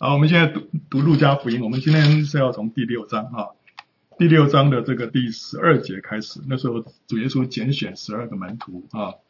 好，我们现在读路加福音，我们今天是要从第六章第六章的这个第12节开始。那时候主耶稣拣选12个门徒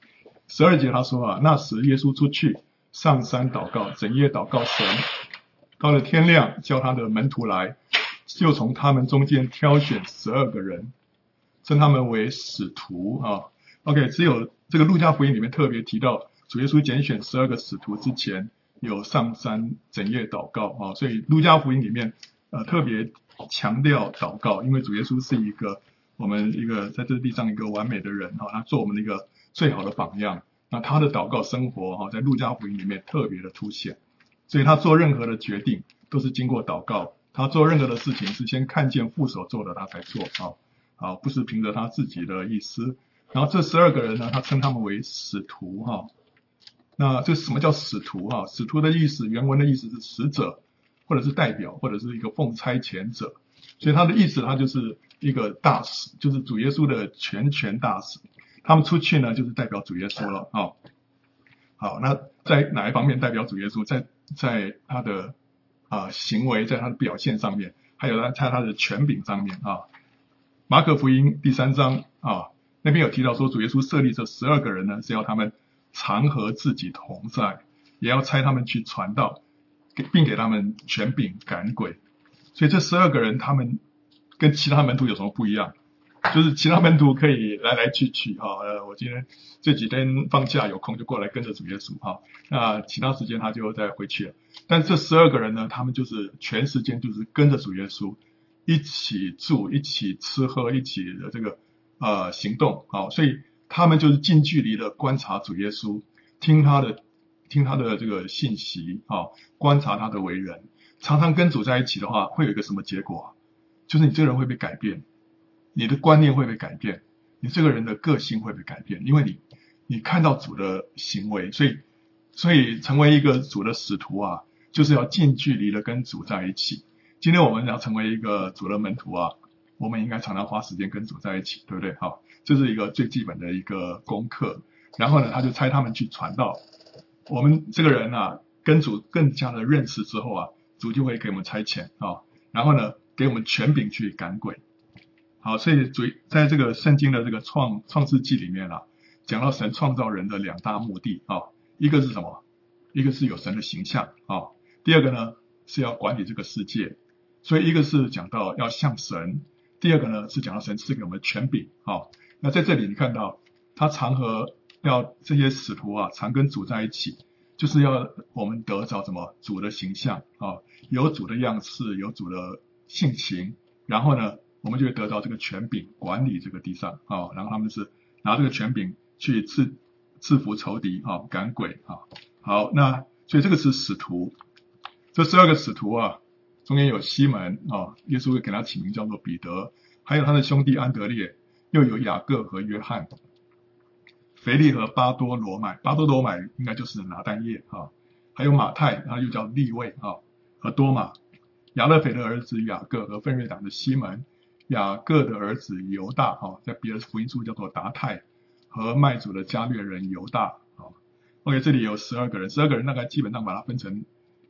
12节他说那时耶稣出去上山祷告，整夜祷告神，到了天亮叫他的门徒来，就从他们中间挑选12个人，称他们为使徒OK， 只有这个路加福音里面特别提到主耶稣拣选12个使徒之前有上山整夜祷告所以路加福音里面特别强调祷告，因为主耶稣是我们一个在这地上一个完美的人他做我们的一个最好的榜样。那他的祷告生活在路加福音里面特别的凸显，所以他做任何的决定都是经过祷告，他做任何的事情是先看见父所做的他才做不是凭着他自己的意思。然后这12个人呢，他称他们为使徒那这什么叫使徒使徒的意思，原文的意思是使者，或者是代表，或者是一个奉差遣者。所以他的意思，他就是一个大使，就是主耶稣的全权大使。他们出去呢，就是代表主耶稣了好，那在哪一方面代表主耶稣？在他的行为，在他的表现上面，还有在他的权柄上面马可福音第3章那边有提到说，主耶稣设立这12个人呢，是要他们常和自己同在，也要差他们去传道，并给他们权柄赶鬼。所以这12个人他们跟其他门徒有什么不一样？就是其他门徒可以来来去去我今天这几天放假有空就过来跟着主耶稣那其他时间他就再回去了。但这12个人呢，他们就是全时间就是跟着主耶稣一起住，一起吃喝，一起的这个行动所以他们就是近距离的观察主耶稣，听他的这个信息观察他的为人。常常跟主在一起的话，会有一个什么结果就是你这个人会被改变，你的观念会被改变，你这个人的个性会被改变，因为你看到主的行为。所以成为一个主的使徒就是要近距离的跟主在一起。今天我们要成为一个主的门徒我们应该常常花时间跟主在一起，对不对这是一个最基本的一个功课。然后呢，他就差他们去传道。我们这个人跟主更加的认识之后主就会给我们差遣然后呢，给我们权柄去赶鬼。好，所以主在这个圣经的这个创世纪里面讲到神创造人的2大目的一个是什么？一个是有神的形象第二个呢是要管理这个世界。所以一个是讲到要像神，第二个呢是讲到神赐给我们权柄那在这里你看到他常和要这些使徒常跟主在一起，就是要我们得着什么？主的形象有主的样式，有主的性情，然后呢我们就会得到这个权柄管理这个地上然后他们是拿这个权柄去制服仇敌赶鬼好，那所以这个是使徒。这12个使徒中间有西门耶稣会给他起名叫做彼得，还有他的兄弟安德烈，又有雅各和约翰，腓力和巴多罗买应该就是拿但业还有马太，他又叫利未和多马，亚勒腓的儿子雅各和奋锐党的西门，雅各的儿子犹大在别的福音书叫做达太，和卖主的加略人犹大OK， 这里有12个人，12个人大概基本上把它分成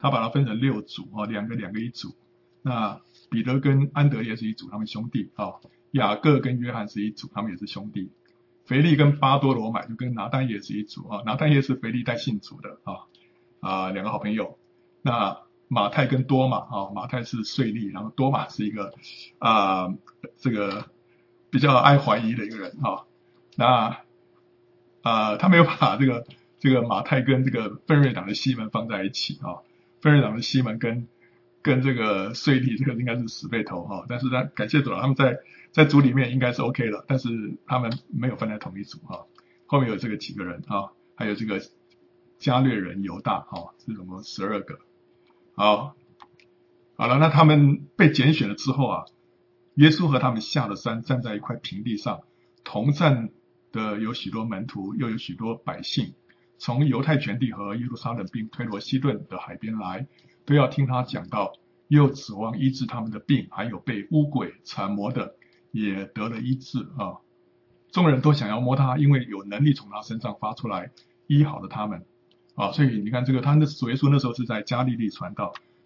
6组两个一组。那彼得跟安德烈是一组，他们兄弟雅各跟约翰是一组，他们也是兄弟。腓力跟巴多罗买就跟拿但业是一组拿但业是腓力带信主的两个好朋友。那马太跟多马马太是税吏，然后多马是一个这个比较爱怀疑的一个人那他没有把这个马太跟这个奋锐党的西门放在一起奋锐党的西门跟这个税吏这个应该是死对头但是他感谢主了，他们在组里面应该是 OK 了，但是他们没有分在同一组后面有这个几个人还有这个加略人犹大是什么12个。好了，那他们被拣选了之后耶稣和他们下了山，站在一块平地上，同站的有许多门徒，又有许多百姓，从犹太全地和耶路撒冷并推罗西顿的海边来，都要听他讲道，又指望医治他们的病，还有被污鬼缠魔的也得了医治众人都想要摸他，因为有能力从他身上发出来，医好了他们所以你看这个他的主耶稣那时候是在加利利传道，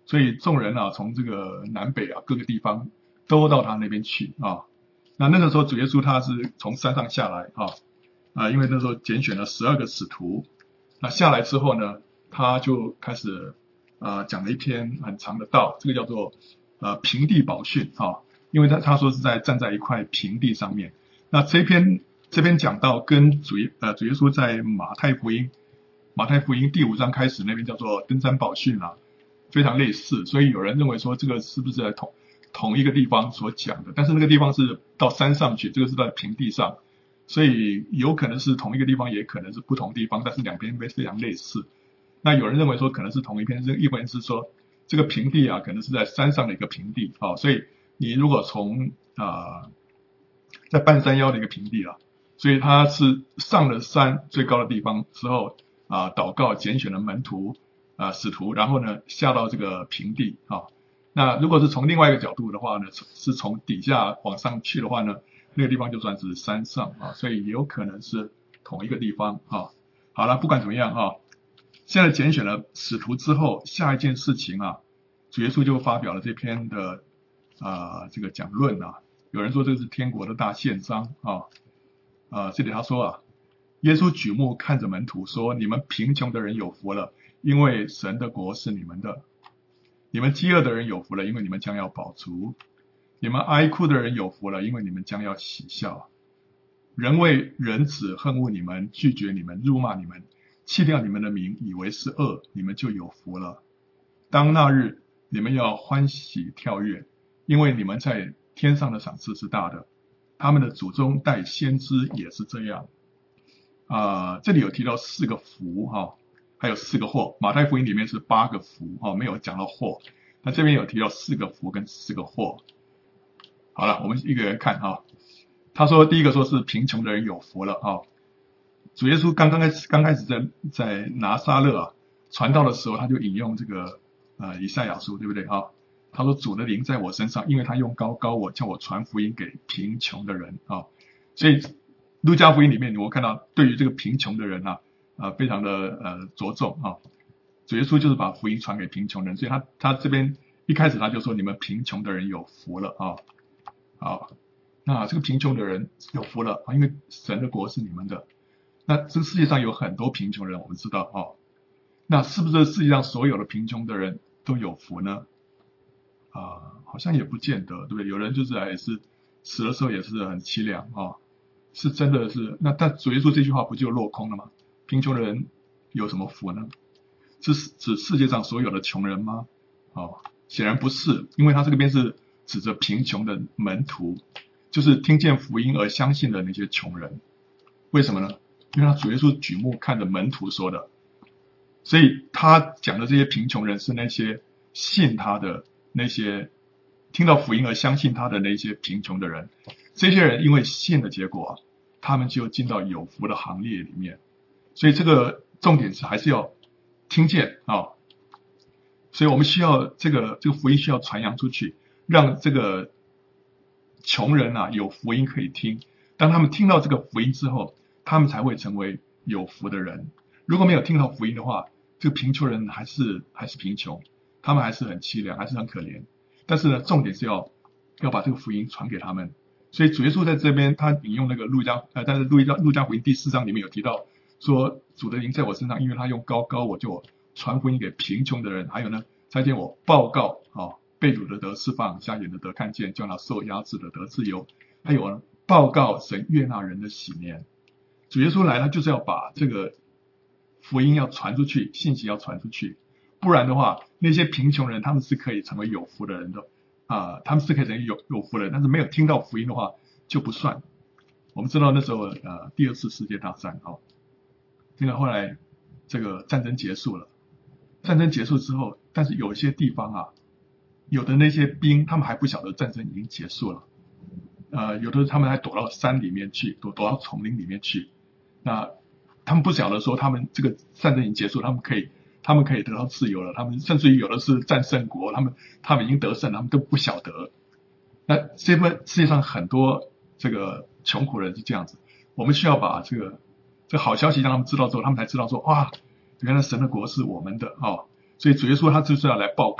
所以众人啊，从这个南北啊各个地方都到他那边去啊。那个时候主耶稣他是从山上下来因为那时候拣选了12个使徒，那下来之后呢，他就开始讲了一篇很长的道，这个叫做平地宝训因为他说是站在一块平地上面。那这篇讲道跟主耶稣在马太福音第5章开始那边叫做登山宝训非常类似，所以有人认为说这个是不是在同一个地方所讲的，但是那个地方是到山上去，这个是在平地上，所以有可能是同一个地方，也可能是不同地方，但是两边非常类似。那有人认为说可能是同一篇，一般是说这个平地可能是在山上的一个平地所以你如果从在半山腰的一个平地所以他是上了山最高的地方之后祷告拣选了门徒使徒，然后呢下到这个平地那如果是从另外一个角度的话呢，是从底下往上去的话呢，那个地方就算是山上所以有可能是同一个地方好了，不管怎么样现在拣选了使徒之后，下一件事情主耶稣就发表了这篇的这个讲论有人说这个是天国的大宪章这里他说耶稣举目看着门徒说，你们贫穷的人有福了，因为神的国是你们的。你们饥饿的人有福了，因为你们将要饱足。你们哀哭的人有福了，因为你们将要喜笑。人为人子恨恶你们，拒绝你们，辱骂你们，弃掉你们的名，以为是恶，你们就有福了。当那日，你们要欢喜跳跃，因为你们在天上的赏赐是大的。他们的祖宗代先知也是这样这里有提到4个福还有4个祸。马太福音里面是8个福没有讲到祸，那这边有提到4个福跟4个祸。好了，我们一个人看他说第一个说是贫穷的人有福了主耶稣刚开始在拿撒勒传道的时候，他就引用这个以赛亚书，对不对他说主的灵在我身上，因为他用膏我，叫我传福音给贫穷的人所以路加福音里面你会看到对于这个贫穷的人非常的着重主耶稣就是把福音传给贫穷人，所以他这边一开始他就说你们贫穷的人有福了好，那这个贫穷的人有福了因为神的国是你们的。那这个世界上有很多贫穷人，我们知道那是不是世界上所有的贫穷的人都有福呢？好像也不见得，对不对？有人就是也是死的时候也是很凄凉是真的是但主耶稣这句话不就落空了吗？贫穷的人有什么福呢？是指世界上所有的穷人吗？显然不是，因为他这边是指着贫穷的门徒，就是听见福音而相信的那些穷人。为什么呢？因为他主耶稣举目看着门徒说的，所以他讲的这些贫穷人是那些信他的，那些听到福音而相信他的那些贫穷的人。这些人因为信的结果他们就进到有福的行列里面。所以这个重点是还是要听见所以我们需要这个福音需要传扬出去，让这个穷人有福音可以听。当他们听到这个福音之后，他们才会成为有福的人。如果没有听到福音的话，这个贫穷人还是贫穷，他们还是很凄凉，还是很可怜。但是呢，重点是要把这个福音传给他们。所以主耶稣在这边他引用那个但是路加福音第4章里面有提到说，主的灵在我身上，因为他用膏我，就传福音给贫穷的人。还有呢，差遣我报告被掳的得释放，瞎眼的得看见，叫那受压制的得自由。还有呢，报告神悦纳人的喜年。主耶稣来他就是要把这个福音要传出去，信息要传出去，不然的话那些贫穷人他们是可以成为有福的人的他们是可以成为有福的人，但是没有听到福音的话就不算。我们知道那时候第2次世界大战这个后来这个战争结束了，战争结束之后，但是有一些地方有的那些兵他们还不晓得战争已经结束了有的他们还躲到山里面去，躲到丛林里面去。那他们不晓得说他们这个战争已经结束，他们可以得到自由了，他们甚至于有的是战胜国，他们已经得胜了，他们都不晓得。那世界上很多这个穷苦人是这样子，我们需要把这个好消息让他们知道之后，他们才知道说哇，原来神的国是我们的所以主耶稣他就是要来报告，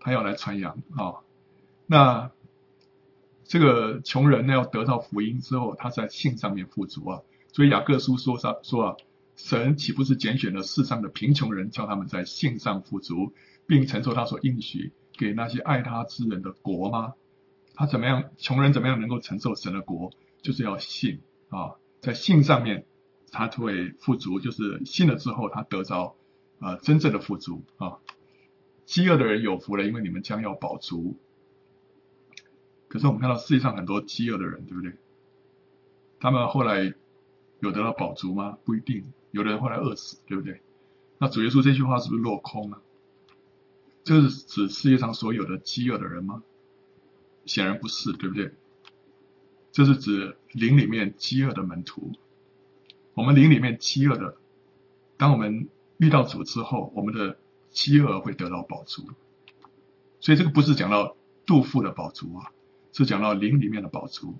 他要来传扬那这个穷人呢，要得到福音之后，他在信上面富足所以雅各书说神岂不是拣选了世上的贫穷人，叫他们在信上富足，并承受他所应许给那些爱他之人的国吗？他怎么样？穷人怎么样能够承受神的国？就是要信在信上面他会富足，就是信了之后他得着真正的富足饥饿的人有福了，因为你们将要饱足。可是我们看到世界上很多饥饿的人，对不对？他们后来有得到饱足吗？不一定，有的人后来饿死，对不对？那主耶稣这句话是不是落空了？这是指世界上所有的饥饿的人吗？显然不是，对不对？这是指灵里面饥饿的门徒。我们灵里面饥饿的，当我们遇到主之后，我们的饥饿会得到饱足。所以这个不是讲到肚腹的饱足是讲到灵里面的饱足。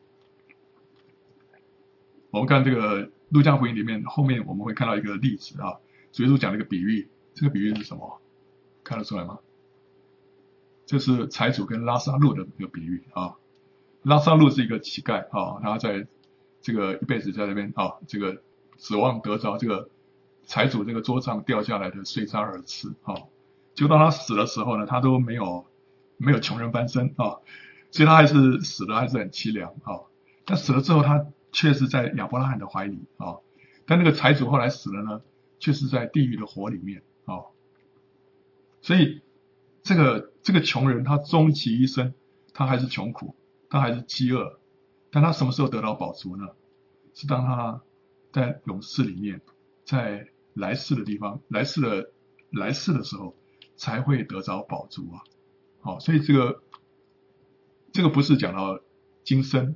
我们看这个路加福音里面，后面我们会看到一个例子主耶稣讲了一个比喻，这个比喻是什么？看得出来吗？这是财主跟拉撒路的一个比喻拉撒路是一个乞丐他在这个一辈子在那边这个指望得着这个财主这个桌上掉下来的碎渣而吃就当他死的时候呢，他都没有穷人翻身所以他还是死的还是很凄凉但死了之后，他却是在亚伯拉罕的怀里但那个财主后来死了呢，却是在地狱的火里面所以这个穷人他终其一生，他还是穷苦，他还是饥饿，但他什么时候得到饱足呢？是当他在永世里面，在来世的地方，来世的时候才会得着饱足所以这个不是讲到今生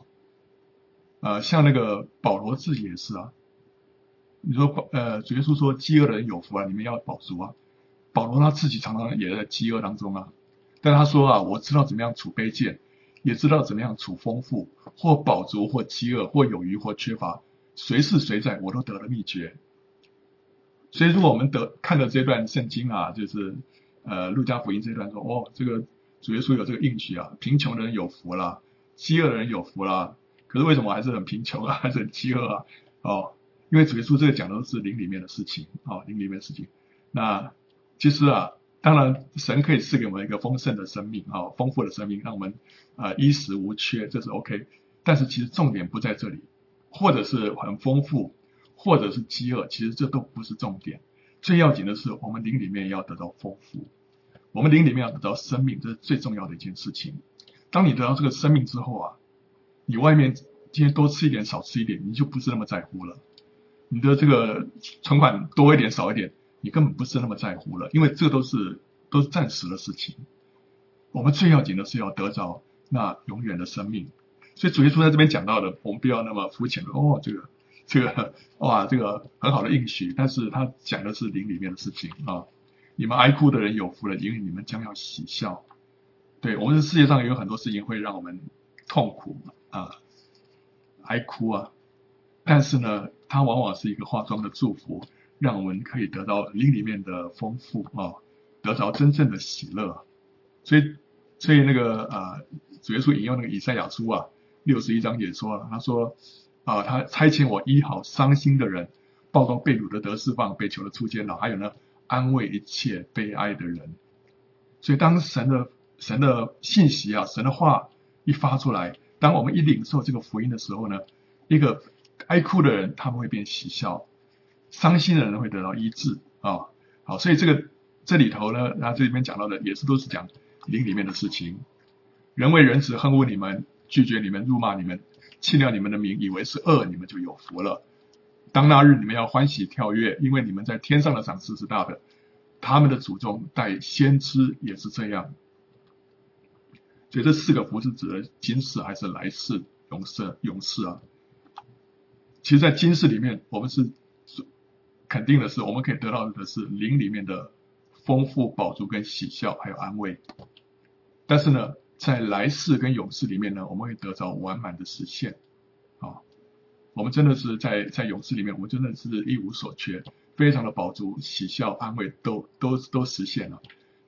像那个保罗自己也是你说主耶稣说饥饿的人有福你们要饱足保罗他自己常常也在饥饿当中但他说我知道怎么样处卑贱，也知道怎么样处丰富，或饱足或饥饿，或有余或缺乏，随是随在，我都得了秘诀。所以如果我们看了这段圣经就是路加福音这段说这个主耶稣有这个应许贫穷的人有福啦，饥饿的人有福啦，可是为什么还是很贫穷还是很饥饿因为主耶稣这个讲的都是灵里面的事情灵里面的事情。那其实当然神可以赐给我们一个丰盛的生命丰富的生命，让我们衣食无缺，这是 OK。但是其实重点不在这里，或者是很丰富，或者是饥饿，其实这都不是重点。最要紧的是我们灵里面要得到丰富，我们灵里面要得到生命，这是最重要的一件事情。当你得到这个生命之后你外面今天多吃一点少吃一点，你就不是那么在乎了。你的这个存款多一点少一点，你根本不是那么在乎了，因为这都是暂时的事情。我们最要紧的是要得着那永远的生命。所以主耶稣在这边讲到的，我们不要那么肤浅的这个很好的应许，但是他讲的是灵里面的事情你们哀哭的人有福了，因为你们将要喜笑。对，我们的世界上有很多事情会让我们痛苦哀哭但是呢，它往往是一个化妆的祝福，让我们可以得到灵里面的丰富得着真正的喜乐。所以那个主耶稣引用那个以赛亚书61章也说了，他说他差遣我医好伤心的人，报告被掳的得释放，被囚的出监牢，还有呢安慰一切悲哀的人。所以当神的信息神的话一发出来，当我们一领受这个福音的时候呢，一个哀哭的人他们会变喜笑，伤心的人会得到医治好，所以这里头呢，这里面讲到的也是都是讲灵里面的事情。人为人子恨恶你们，拒绝你们，辱骂你们，弃掉你们的名，以为是恶，你们就有福了。当那日你们要欢喜跳跃，因为你们在天上的赏赐是大的，他们的祖宗带先知也是这样。所以这4个福是指的今世还是来世永世其实在今世里面，我们是肯定的是，我们可以得到的是灵里面的丰富饱足跟喜笑还有安慰。但是呢，在来世跟永世里面呢，我们会得着完满的实现我们真的是在永世里面，我们真的是一无所缺，非常的饱足，喜笑安慰都实现了。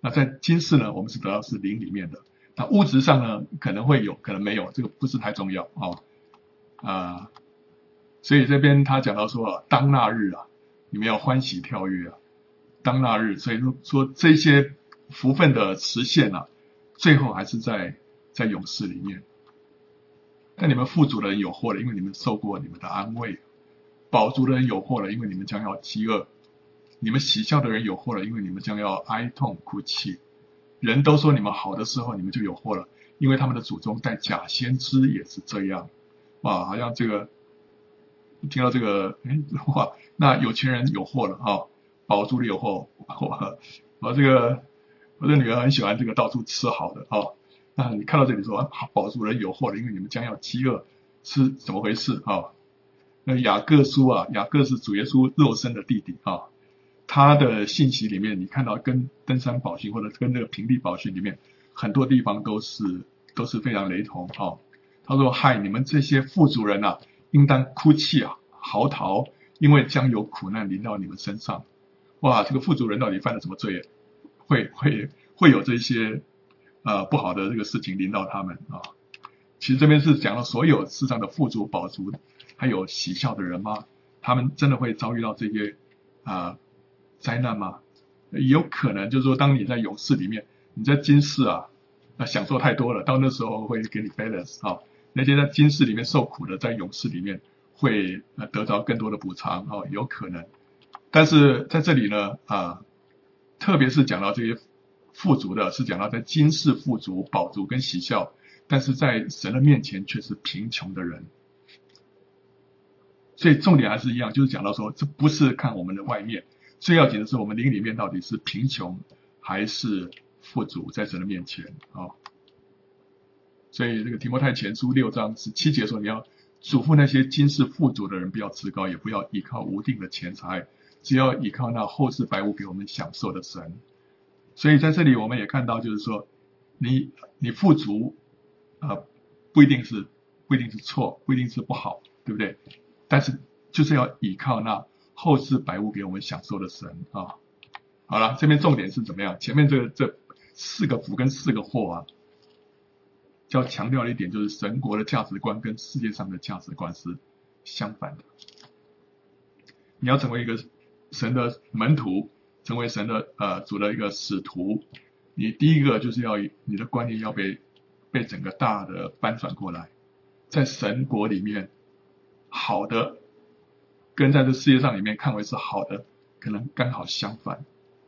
那在今世呢，我们是得到是灵里面的。那物质上呢，可能会有，可能没有，这个不是太重要所以这边他讲到说当那日啊，你们要欢喜跳跃啊，当那日，所以说这些福分的实现啊，最后还是在永世里面。但你们富足的人有祸了，因为你们受过你们的安慰；饱足的人有祸了，因为你们将要饥饿；你们喜笑的人有祸了，因为你们将要哀痛哭泣。人都说你们好的时候，你们就有祸了，因为他们的祖宗带假先知也是这样。哇，好像这个听到这个，哇，那有钱人有祸了饱足的有祸。我这个女儿很喜欢这个到处吃好的那你看到这里说饱足人有祸了，因为你们将要饥饿，是怎么回事那雅各书啊，雅各是主耶稣肉身的弟弟他的信息里面，你看到跟登山宝训或者跟这个平地宝训里面很多地方都是非常雷同他说：“害你们这些富足人啊，应当哭泣嚎啕，因为将有苦难临到你们身上。”哇，这个富足人到底犯了什么罪？会有这些不好的这个事情临到他们其实这边是讲到所有世上的富足、饱足，还有喜笑的人吗？他们真的会遭遇到这些灾难吗？有可能就是说，当你在勇士里面，你在今世享受太多了，到那时候会给你 balance 那些在今世里面受苦的，在勇士里面会得着更多的补偿有可能。但是在这里呢特别是讲到这些富足的，是讲到在今世富足、饱足跟喜笑，但是在神的面前却是贫穷的人。所以重点还是一样，就是讲到说，这不是看我们的外面，最要紧的是我们灵里面到底是贫穷还是富足，在神的面前所以这个提摩太前书6章17节说，你要嘱咐那些今世富足的人，不要自高，也不要依靠无定的钱财，只要依靠那后世百物给我们享受的神。所以在这里我们也看到，就是说你富足不一定是错，不一定是不好，对不对？但是就是要依靠那后世百物给我们享受的神好了，这边重点是怎么样？前面这4个福跟4个祸要强调的一点就是神国的价值观跟世界上的价值观是相反的。你要成为一个神的门徒，成为神的主的一个使徒，你第一个就是要你的观念要被整个大的翻转过来。在神国里面，好的跟在这世界上里面看为是好的，可能刚好相反。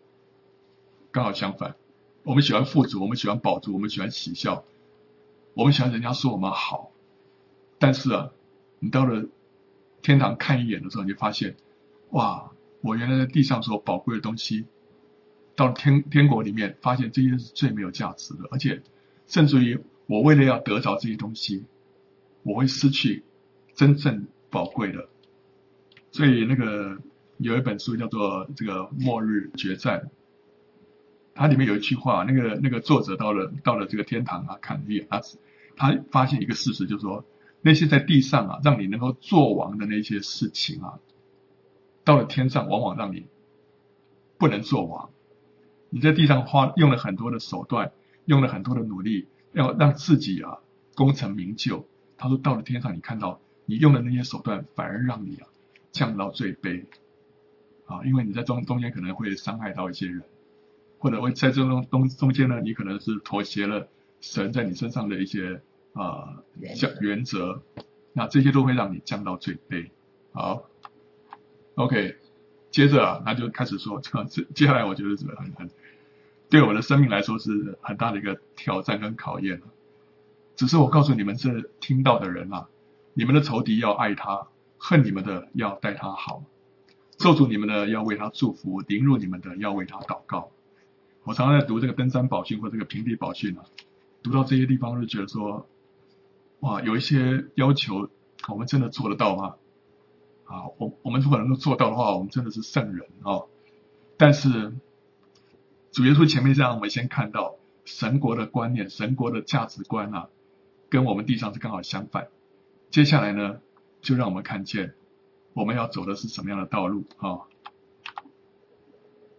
我们喜欢富足，我们喜欢饱足，我们喜欢喜笑，我们喜欢人家说我们好。但是你到了天堂看一眼的时候，你就发现，哇，我原来在地上所宝贵的东西，到了天国里面，发现这些是最没有价值的，而且甚至于我为了要得着这些东西，我会失去真正宝贵的。所以那个有一本书叫做这个末日决战，它里面有一句话，那个作者到了这个天堂看一眼，他发现一个事实，就是说那些在地上让你能够做王的那些事情到了天上往往让你不能做王。你在地上用了很多的手段，用了很多的努力，要让自己功成名就。他说到了天上，你看到你用的那些手段，反而让你降到最卑因为你在中间可能会伤害到一些人，或者会在这中间呢，你可能是妥协了神在你身上的一些原则，那这些都会让你降到最卑。好 ，OK， 接着他就开始说，接下来我觉得是很对我的生命来说是很大的一个挑战跟考验。只是我告诉你们这听到的人你们的仇敌要爱他，恨你们的要待他好，咒诅你们的要为他祝福，凌辱你们的要为他祷告。我常常在读这个登山宝训或这个平地宝训读到这些地方就觉得说，哇，有一些要求我们真的做得到吗？我们如果能够做到的话，我们真的是圣人但是主耶稣前面让我们先看到神国的观念，神国的价值观跟我们地上是刚好相反。接下来呢，就让我们看见我们要走的是什么样的道路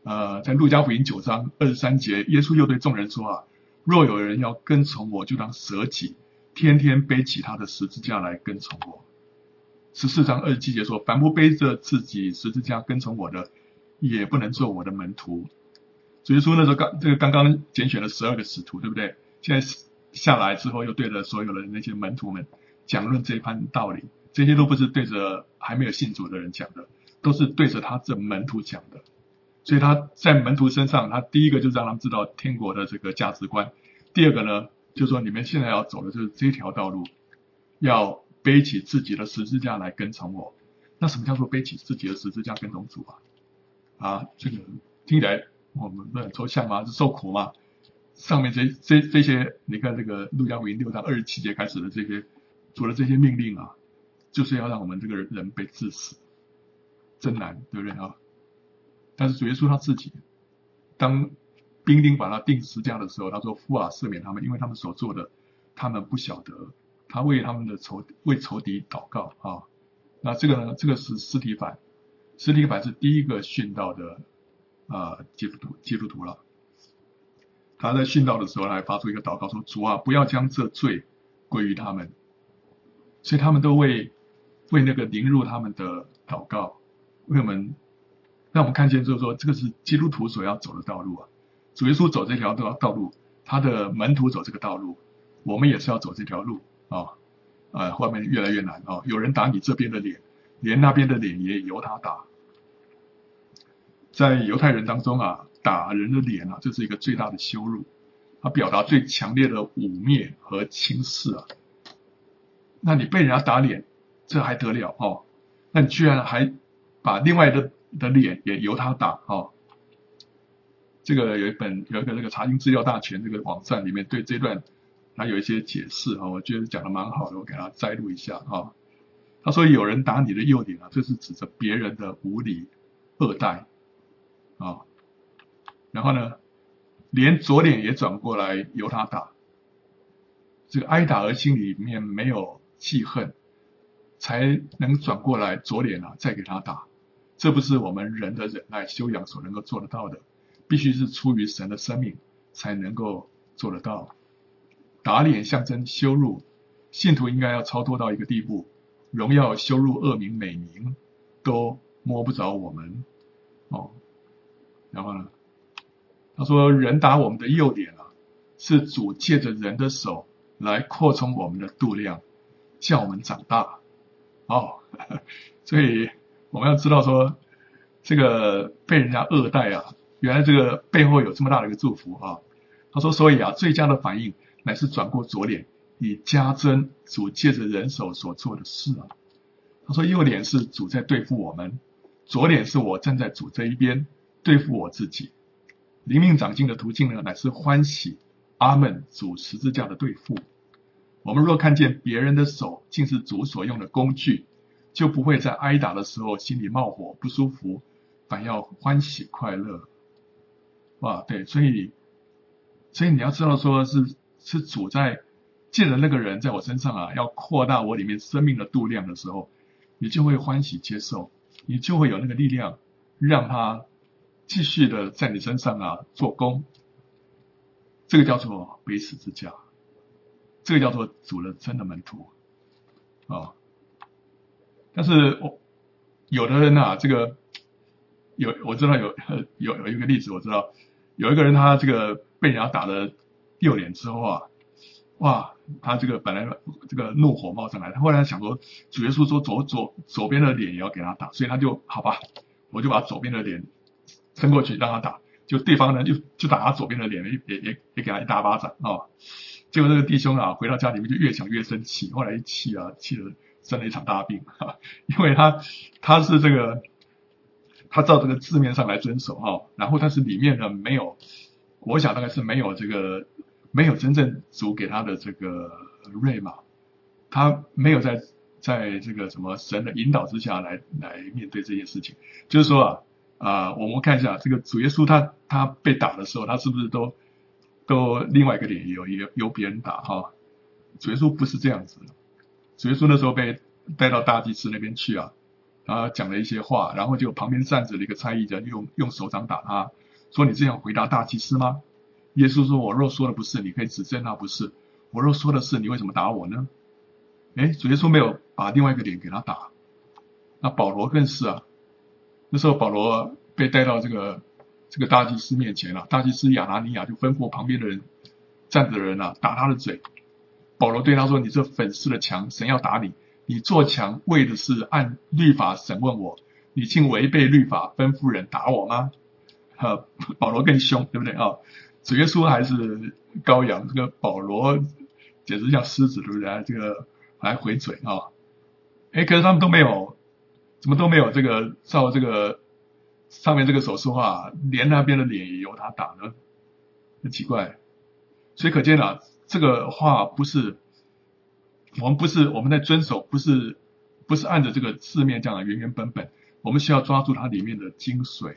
在路加福音9章23节，耶稣又对众人说啊，若有人要跟从我，就当舍己，天天背起他的十字架来跟从我。14章27节说，凡不背着自己十字架跟从我的，也不能做我的门徒。主耶稣那时候刚刚拣选了12个使徒，对不对？现在下来之后，又对着所有的那些门徒们讲论这一番道理，这些都不是对着还没有信主的人讲的，都是对着他这门徒讲的。所以他在门徒身上，他第一个就让他们知道天国的这个价值观，第二个呢，就是说你们现在要走的就是这条道路，要背起自己的十字架来跟从我。那什么叫做背起自己的十字架跟从主啊？这个听起来我们很抽象吗？是受苦吗？上面这些，你看这个路加福音6章27节开始的这些主的这些命令啊，就是要让我们这个人被治死，真难，对不对啊？但是主耶稣他自己，当兵丁把他钉十字架的时候，他说：“父啊，赦免他们，因为他们所做的，他们不晓得。”他为他们的为仇敌祷告啊。那这个呢？这个是司提反，司提反是第一个殉道的基督徒了。他在殉道的时候，他还发出一个祷告说：“主啊，不要将这罪归于他们。”所以他们都为那个凌辱他们的祷告，为我们让我们看见，就是说这个是基督徒所要走的道路啊。主耶稣走这条道路，他的门徒走这个道路，我们也是要走这条路啊。后面越来越难啊！有人打你这边的脸，连那边的脸也由他打。在犹太人当中啊，打人的脸啊，这是一个最大的羞辱，它表达最强烈的污蔑和轻视啊。那你被人家打脸，这还得了哦？那你居然还把另外的脸也由他打哦？这个有一个那个查经资料大全这个网站里面对这段他有一些解释啊，我觉得讲的蛮好的，我给他摘录一下啊。他说有人打你的右脸啊，这是指着别人的无理恶待啊。然后呢，连左脸也转过来由他打，这个挨打而心里面没有记恨，才能转过来左脸啊再给他打。这不是我们人的忍耐修养所能够做得到的，必须是出于神的生命才能够做得到。打脸象征羞辱，信徒应该要超脱到一个地步，荣耀、羞辱、恶名、美名都摸不着我们哦。然后呢，他说人打我们的右脸啊，是主借着人的手来扩充我们的度量，叫我们长大哦。所以我们要知道说，这个被人家恶待啊，原来这个背后有这么大的一个祝福啊。他说，所以啊，最佳的反应乃是转过左脸，以加增主借着人手所做的事啊。他说，右脸是主在对付我们，左脸是我站在主这一边对付我自己。灵命长进的途径呢，乃是欢喜阿们主十字架的对付。我们若看见别人的手竟是主所用的工具，就不会在挨打的时候心里冒火不舒服，反要欢喜快乐。哇，对，所以你要知道说是主在借着那个人在我身上啊，要扩大我里面生命的度量的时候，你就会欢喜接受，你就会有那个力量让他继续的在你身上啊做工。这个叫做背十字架，这个叫做主的真的门徒啊。但是有的人啊，这个我知道有一个例子，我知道有一个人他这个被人家打了右脸之后啊，哇，他这个本来这个怒火冒上来，他后来想说主耶稣说左边的脸也要给他打，所以他就好吧，我就把左边的脸伸过去让他打，就对方呢就打他左边的脸，也给他一大巴掌啊。结果这个弟兄啊回到家里面就越想越生气，后来一气了生了一场大病因为他是这个他照这个字面上来遵守然后但是里面呢没有，我想大概是没有真正主给他的这个瑞玛，他没有在这个什么神的引导之下来面对这件事情。就是说我们看一下这个主耶稣他被打的时候，他是不是都另外一个脸由别人打主耶稣不是这样子的。主耶稣那时候被带到大祭司那边去啊， 讲了一些话，然后就旁边站着了一个差役人用手掌打他，说你这样回答大祭司吗？耶稣说，我若说的不是，你可以指证他不是；我若说的是，你为什么打我呢？主耶稣没有把另外一个脸给他打。那保罗更是啊，那时候保罗被带到这个大祭司面前了，大祭司亚拿尼亚就吩咐旁边的人站着的人打他的嘴。保罗对他说，你这粉饰的墙，神要打你，你做墙为的是按律法审问我，你竟违背律法吩咐人打我吗？保罗更凶，对不对主耶稣还是羔羊，这个保罗简直像狮子，对不对？这个还回嘴可是他们都没有，怎么都没有这个照这个上面这个手势话，连那边的脸也由他打呢，很奇怪。所以可见这个话不是我们在遵守，不是按着这个字面这样的原原本本，我们需要抓住它里面的精髓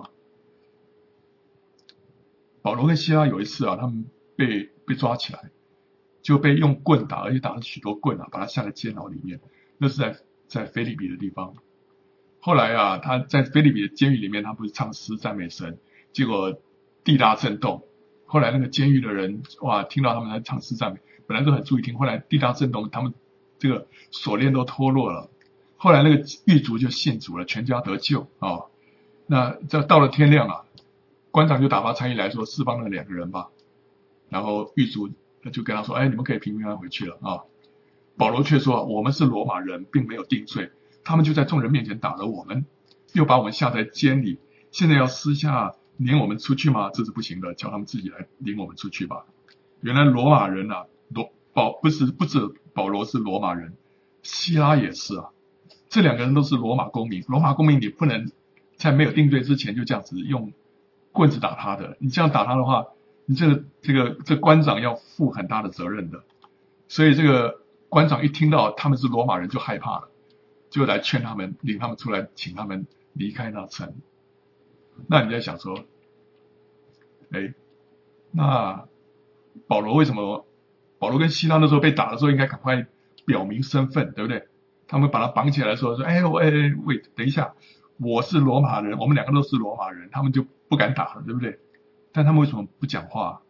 保罗跟希拉有一次他们被抓起来，就被用棍打，而且打了许多棍把他下在监牢里面。那是在腓立比的地方。后来他在腓立比的监狱里面，他不是唱诗赞美神，结果地大震动。后来那个监狱的人听到他们在唱诗赞美，本来都很注意听，后来地大震动，他们这个锁链都脱落了。后来那个狱卒就信主了，全家得救那这到了天亮官长就打发差役来说，释放了2个人吧。然后狱卒就跟他说，你们可以平平安安回去了保罗却说，我们是罗马人，并没有定罪，他们就在众人面前打了我们，又把我们下在监里，现在要私下领我们出去吗？这是不行的，叫他们自己来领我们出去吧。原来罗马人不止保罗是罗马人，希拉也是这2个人都是罗马公民。罗马公民你不能在没有定罪之前就这样子用棍子打他的，你这样打他的话，你这官长要负很大的责任的。所以这个官长一听到他们是罗马人就害怕了，就来劝他们，领他们出来，请他们离开那城。那你在想说，那保罗跟希拉那时候被打的时候应该赶快表明身份，对不对？他们把他绑起来的时候说喂，等一下，我是罗马人，我们2个都是罗马人，他们就不敢打了，对不对？但他们为什么不讲话？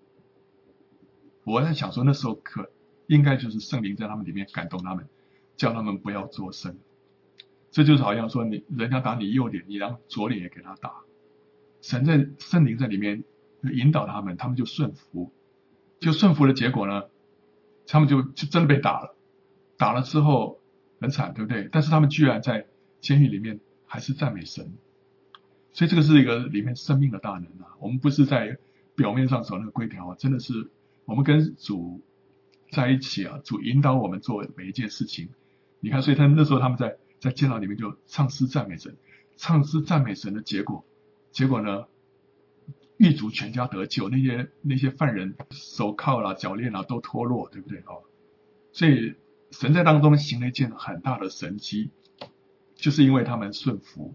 我在想说那时候应该就是圣灵在他们里面感动他们，叫他们不要作声。这就是好像说人家打你右脸，你让左脸也给他打。圣灵在里面引导他们，他们就顺服。就顺服的结果呢，他们就真的被打了。打了之后很惨，对不对？但是他们居然在监狱里面还是赞美神。所以这个是一个里面生命的大能我们不是在表面上守那个规条真的是我们跟主在一起主引导我们做每一件事情。你看，所以那时候他们在监牢里面就唱诗赞美神，唱诗赞美神的结果呢，狱卒全家得救，那些犯人手铐啦、脚链啦都脱落，对不对所以神在当中行了一件很大的神迹，就是因为他们顺服。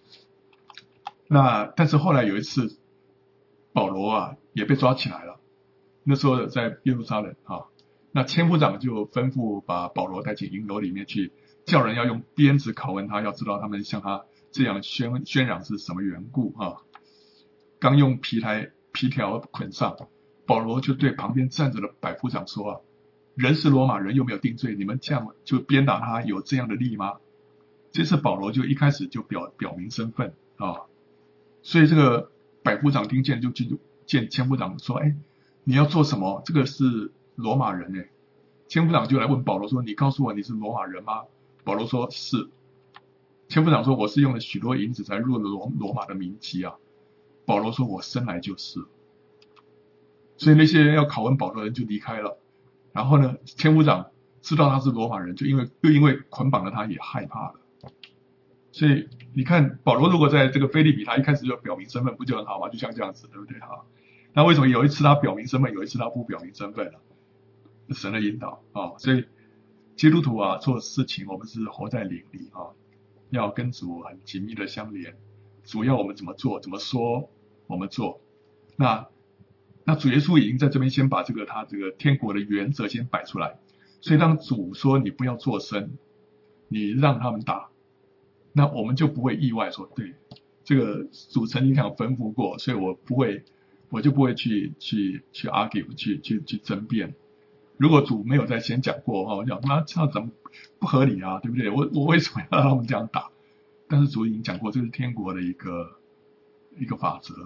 但是后来有一次，保罗也被抓起来了。那时候在耶路撒冷那千夫长就吩咐把保罗带进营楼里面去，叫人要用鞭子拷问他，要知道他们向他这样宣嚷是什么缘故刚用皮条捆上，保罗就对旁边站着的百夫长说人是罗马人又没有定罪，你们这样就鞭打他，有这样的利吗？这次保罗就一开始就表明身份所以这个百夫长听见就去见千夫长说，你要做什么？这个是罗马人千夫长就来问保罗说，你告诉我你是罗马人吗？保罗说是。千夫长说，我是用了许多银子才入了罗马的民籍保罗说，我生来就是。所以那些要拷问保罗的人就离开了。然后呢，千夫长知道他是罗马人，就因为捆绑了他也害怕了。所以你看，保罗如果在这个腓立比，他一开始就表明身份，不就很好吗？就像这样子，对不对那为什么有一次他表明身份，有一次他不表明身份神的引导所以基督徒做事情，我们是活在灵里要跟主很紧密的相连。主要我们怎么做，怎么说，我们做。那主耶稣已经在这边先把他这个天国的原则先摆出来。所以当主说你不要作声，你让他们打， 那我们就不会意外说，对，这个主曾经这样吩咐过，所以我就不会去argue，去争辩。如果主没有在先讲过我讲那这样怎么不合理啊，对不对？我为什么要让他们这样打？但是主已经讲过，这是天国的一个法则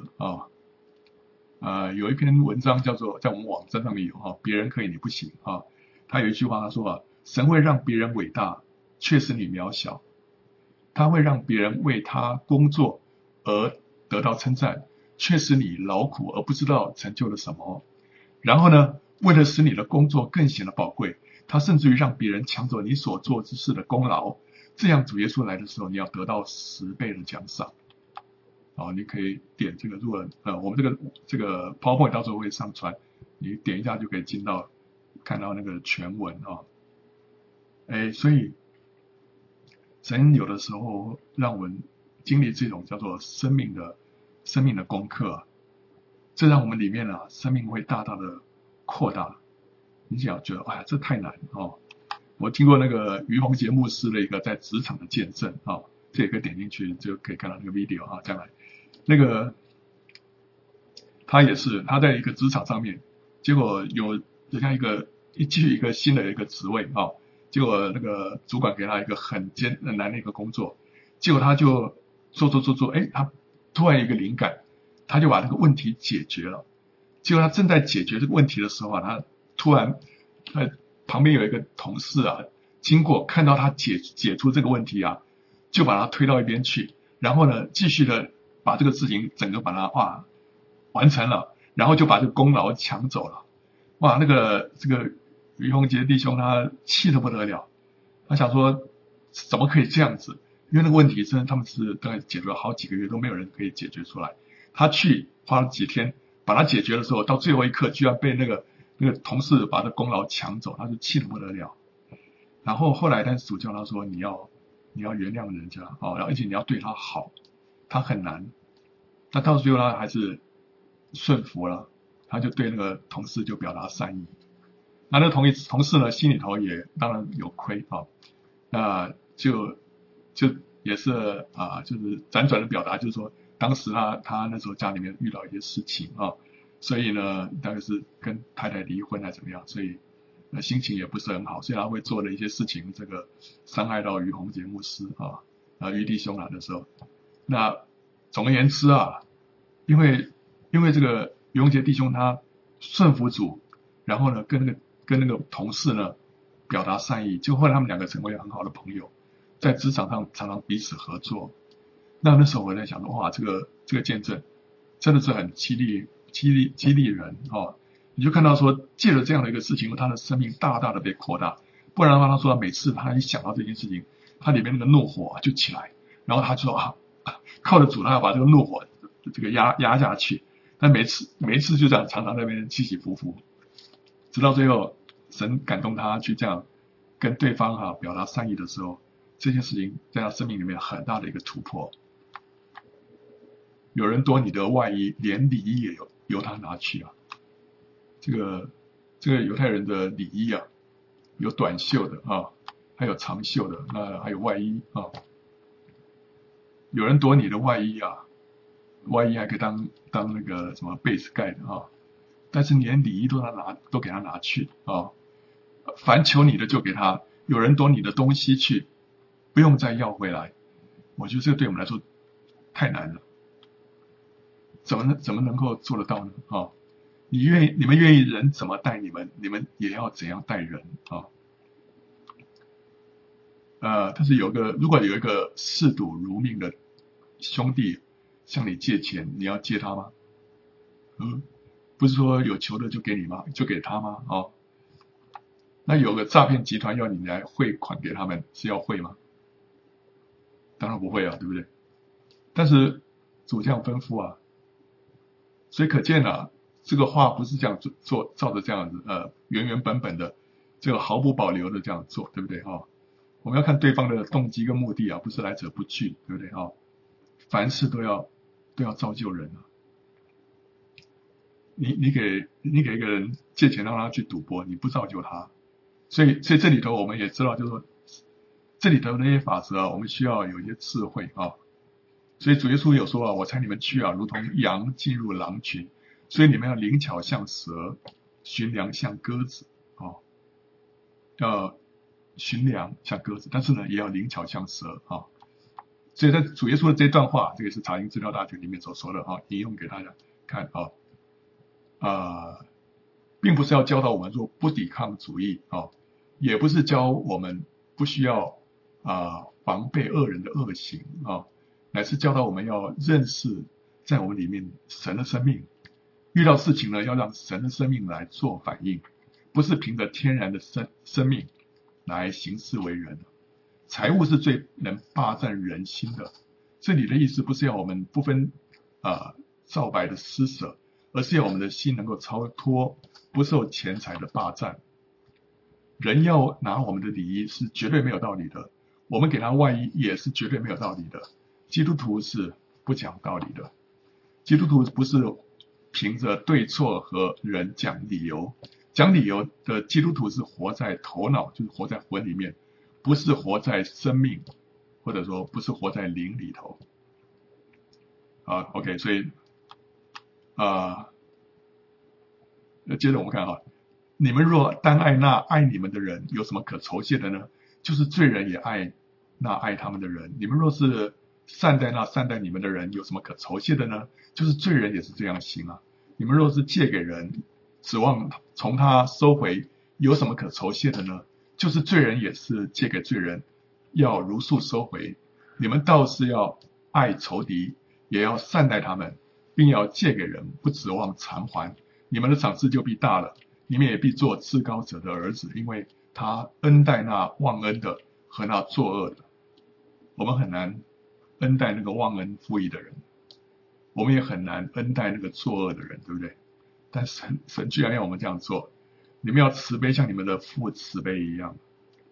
有一篇文章叫做在我们网站上面有别人可以你不行他有一句话他说神会让别人伟大，却使你渺小；他会让别人为他工作而得到称赞，却使你劳苦而不知道成就了什么。然后呢，为了使你的工作更显得宝贵，他甚至于让别人抢走你所做之事的功劳，这样主耶稣来的时候，你要得到10倍的奖赏。你可以点这个，如果我们这个 PowerPoint 到时候会上传，你点一下就可以看到那个全文所以神有的时候让我们经历这种叫做生命的功课，这让我们里面生命会大大的扩大。你想觉得哎呀这太难我听过那个于洪杰牧师的一个在职场的见证这也可以点进去就可以看到那个 video 将来那个他也是他在一个职场上面，结果有人家继续一个新的一个职位结果那个主管给他一个很难的一个工作，结果他就做他突然有一个灵感，他就把这个问题解决了。结果他正在解决这个问题的时候他突然旁边有一个同事经过看到他解出这个问题就把他推到一边去，然后呢继续的把这个事情整个把它完成了，然后就把这个功劳抢走了。这个于洪杰弟兄他气得不得了，他想说怎么可以这样子？因为那个问题他们是大概解决了好几个月都没有人可以解决出来，他去花了几天把它解决的时候，到最后一刻居然被那个同事把这功劳抢走，他就气得不得了。然后后来但是主教他说你要原谅人家而且你要对他好，他很难。那到最后他还是顺服了，他就对那个同事就表达善意。那同事呢心里头也当然有亏那就也是就是辗转的表达，就是说当时他那时候家里面遇到一些事情所以呢大概是跟太太离婚还怎么样，所以心情也不是很好，所以他会做了一些事情，这个伤害到于洪杰牧师于弟兄的时候。那总而言之因为这个于洪杰弟兄他顺服主，然后呢跟那个同事呢表达善意，就后来他们两个成为很好的朋友，在职场上常常彼此合作。那时候我在想说哇这个见证真的是很激励人你就看到说借了这样的一个事情，他的生命大大的被扩大。不然的话他说每次他一想到这件事情，他里面那个怒火就起来，然后他就说靠着主他要把这个怒火这个压下去。但每次就这样常常在那边起起伏伏，直到最后神感动他去这样跟对方表达善意的时候，这件事情在他生命里面很大的一个突破。有人夺你的外衣，连里衣也由他拿去这个犹太人的里衣有短袖的还有长袖的，那还有外衣有人夺你的外衣外衣还可以当那个什么被子盖的但是连里衣都给他拿去凡求你的就给他，有人夺你的东西去，不用再要回来。我觉得这个对我们来说太难了，怎么能够做得到呢你们愿意人怎么待你们也要怎样待人但是如果有一个嗜赌如命的兄弟向你借钱，你要借他吗？不是说有求的就给你吗？就给他吗那有个诈骗集团要你来汇款给他们，是要汇吗？当然不会对不对？但是主这样吩咐所以可见这个话不是这样做，照着这样子原本的这个毫不保留的这样做，对不对我们要看对方的动机跟目的不是来者不拒，对不对凡事都要造就人你给一个人借钱让他去赌博，你不造就他，所以这里头我们也知道，就是说这里头的那些法则啊，我们需要有一些智慧啊。所以主耶稣有说啊，我差你们去啊，如同羊进入狼群，所以你们要灵巧像蛇，驯良像鸽子啊，要驯良像鸽子，但是呢，也要灵巧像蛇啊。所以在主耶稣的这段话，这个是查经资料大全里面所说的啊，引用给大家看啊。并不是要教导我们做不抵抗主义啊，也不是教我们不需要防备恶人的恶行啊，乃是教导我们要认识在我们里面神的生命，遇到事情呢，要让神的生命来做反应，不是凭着天然的生命来行事为人。财物是最能霸占人心的，这里的意思不是要我们不分皂白的施舍，而是要我们的心能够超脱，不受钱财的霸占。人要拿我们的礼仪是绝对没有道理的，我们给他外衣也是绝对没有道理的。基督徒是不讲道理的，基督徒不是凭着对错和人讲理由，讲理由的基督徒是活在头脑，就是活在魂里面，不是活在生命，或者说不是活在灵里头。OK， 所以接着我们看你们若单爱那爱你们的人，有什么可酬谢的呢？就是罪人也爱那爱他们的人。你们若是善待那善待你们的人，有什么可酬谢的呢？就是罪人也是这样行啊。你们若是借给人，指望从他收回，有什么可酬谢的呢？就是罪人也是借给罪人，要如数收回。你们倒是要爱仇敌，也要善待他们，并要借给人，不指望偿还。你们的赏赐就必大了，你们也必做至高者的儿子，因为他恩待那忘恩的和那作恶的。我们很难恩待那个忘恩负义的人，我们也很难恩待那个作恶的人，对不对？但神居然要我们这样做，你们要慈悲，像你们的父慈悲一样。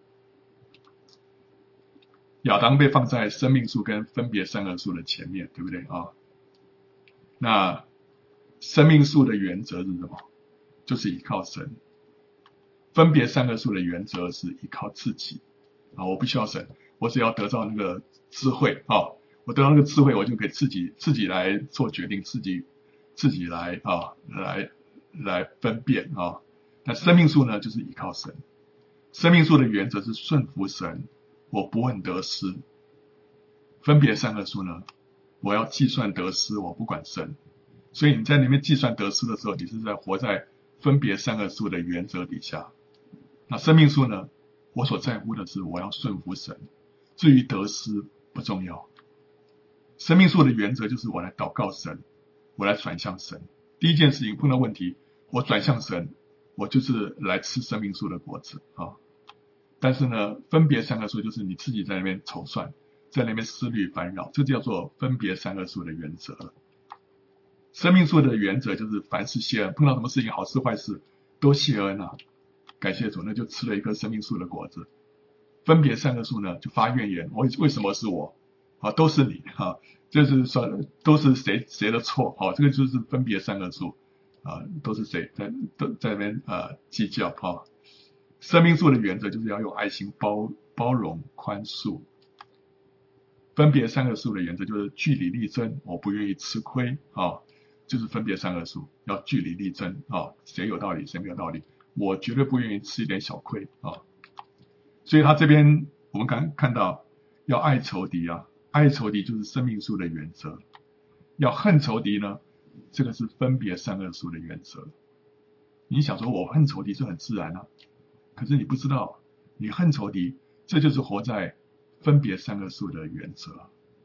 亚当被放在生命树跟分别善恶树的前面，对不对啊？那生命树的原则是什么？就是依靠神。分别善恶树的原则是依靠自己我不需要神，我只要得到那个智慧我得到那个智慧，我就可以自己来做决定，自己来来分辨那生命树呢，就是依靠神。生命树的原则是顺服神，我不问得失。分别善恶树呢，我要计算得失，我不管神。所以你在里面计算得失的时候，你是在活在分别善恶树的原则底下。那生命树呢，我所在乎的是我要顺服神，至于得失不重要。生命树的原则就是我来祷告神，我来转向神。第一件事情碰到问题，我转向神，我就是来吃生命树的果子但是呢，分别善恶树就是你自己在那边筹算，在那边思虑烦扰，这就叫做分别善恶树的原则了。生命树的原则就是凡事谢恩，碰到什么事情好事坏事都谢恩感谢主，那就吃了一棵生命树的果子。分别善恶树呢，就发怨言，为什么是我都是你就是说都是谁的错这个就是分别善恶树都是谁在那边计较生命树的原则就是要用爱心包容宽恕。分别善恶树的原则就是据理力争，我不愿意吃亏就是分别善恶树，要据理力争谁有道理谁没有道理，我绝对不愿意吃一点小亏所以他这边我们刚看到要爱仇敌爱仇敌就是生命树的原则。要恨仇敌呢，这个是分别善恶树的原则。你想说我恨仇敌是很自然可是你不知道，你恨仇敌，这就是活在分别善恶树的原则。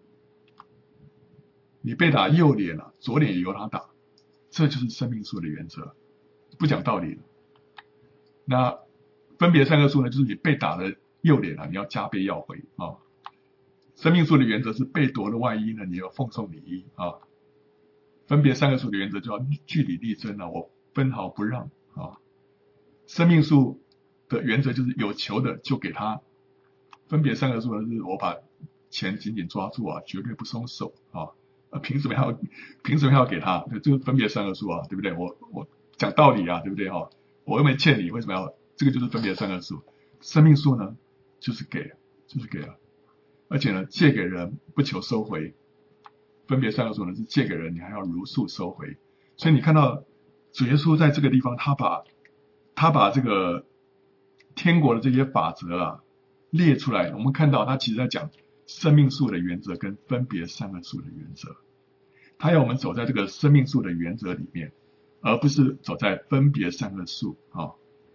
你被打右脸左脸也由他打，这就是生命树的原则，不讲道理了。那分别善恶树呢，就是你被打的右脸你要加倍要回生命树的原则是被夺了外衣呢，你要奉送礼衣分别善恶树的原则就要据理力争我分毫不让生命树的原则就是有求的就给他。分别善恶树呢，就是我把钱紧紧抓住绝对不松手凭什么要给他？这个分别善恶树对不对？我讲道理对不对我又没欠你，为什么要？这个就是分别善恶树。生命树呢，就是给就是给了，而且呢，借给人不求收回，分别善恶树呢是借给人，你还要如数收回。所以你看到主耶稣在这个地方，他把这个天国的这些法则啊列出来，我们看到他其实在讲生命树的原则跟分别善恶树的原则，他要我们走在这个生命树的原则里面，而不是走在分别善恶树啊。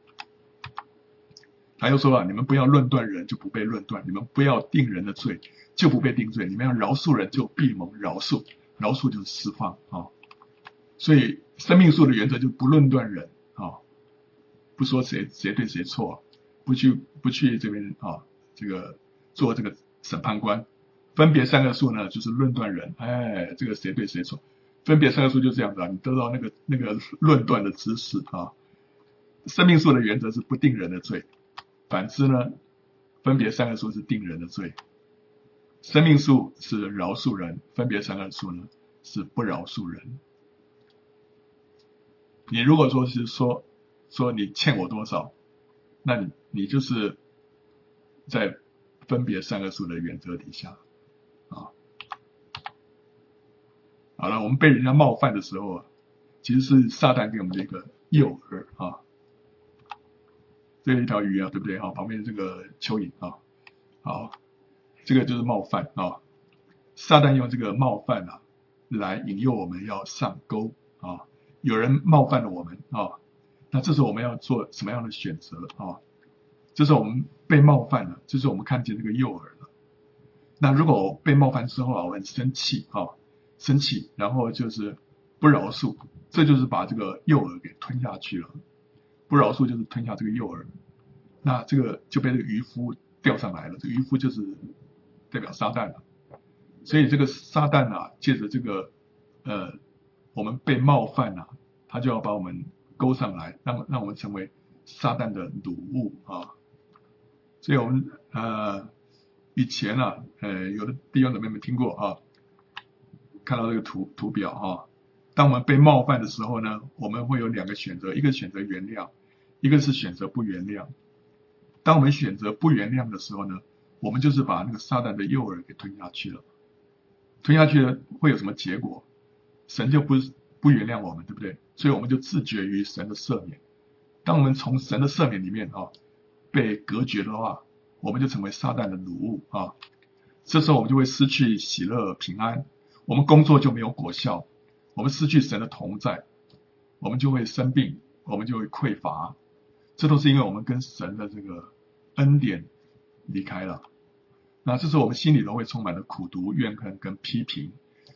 他又说你们不要论断人，就不被论断；你们不要定人的罪，就不被定罪；你们要饶恕人，就必蒙饶恕。饶恕就是释放啊。所以生命树的原则就不论断人啊，不说谁对谁错，不去这边啊，这个做这个审判官。分别善恶树呢，就是论断人，这个谁对谁错。分别善恶树就这样子啊，你得到那个论断的知识啊。生命树的原则是不定人的罪，反之呢，分别善恶树是定人的罪。生命树是饶恕人，分别善恶树呢是不饶恕人。你如果说是说你欠我多少，那你就是在分别善恶树的原则底下啊。好了，我们被人家冒犯的时候，其实是撒旦给我们的一个诱饵啊。这一条鱼啊，对不对啊？旁边这个蚯蚓啊，好，这个就是冒犯啊。撒旦用这个冒犯啊，来引诱我们要上钩啊。有人冒犯了我们啊，那这时候我们要做什么样的选择啊？这时候我们被冒犯了，这时候我们看见这个诱饵了。那如果被冒犯之后啊，我很生气啊，生气，然后就是不饶恕，这就是把这个诱饵给吞下去了。不饶恕就是吞下这个诱饵，那这个就被这个渔夫钓上来了。这个渔夫就是代表撒旦了。所以这个撒旦啊，借着这个我们被冒犯啊，他就要把我们勾上来，让我们成为撒旦的掳物啊。所以我们以前啊，有的弟兄姊妹们听过啊，看到这个图表啊，当我们被冒犯的时候呢，我们会有两个选择，一个选择原谅，一个是选择不原谅。当我们选择不原谅的时候呢，我们就是把那个撒旦的诱饵给吞下去了。吞下去了会有什么结果？神就不原谅我们，对不对？所以我们就自绝于神的赦免。当我们从神的赦免里面啊被隔绝的话，我们就成为撒旦的掳物啊。这时候我们就会失去喜乐平安，我们工作就没有果效，我们失去神的同在，我们就会生病，我们就会匮乏。这都是因为我们跟神的这个恩典离开了。那这时候我们心里都会充满了苦毒、怨恨跟批评，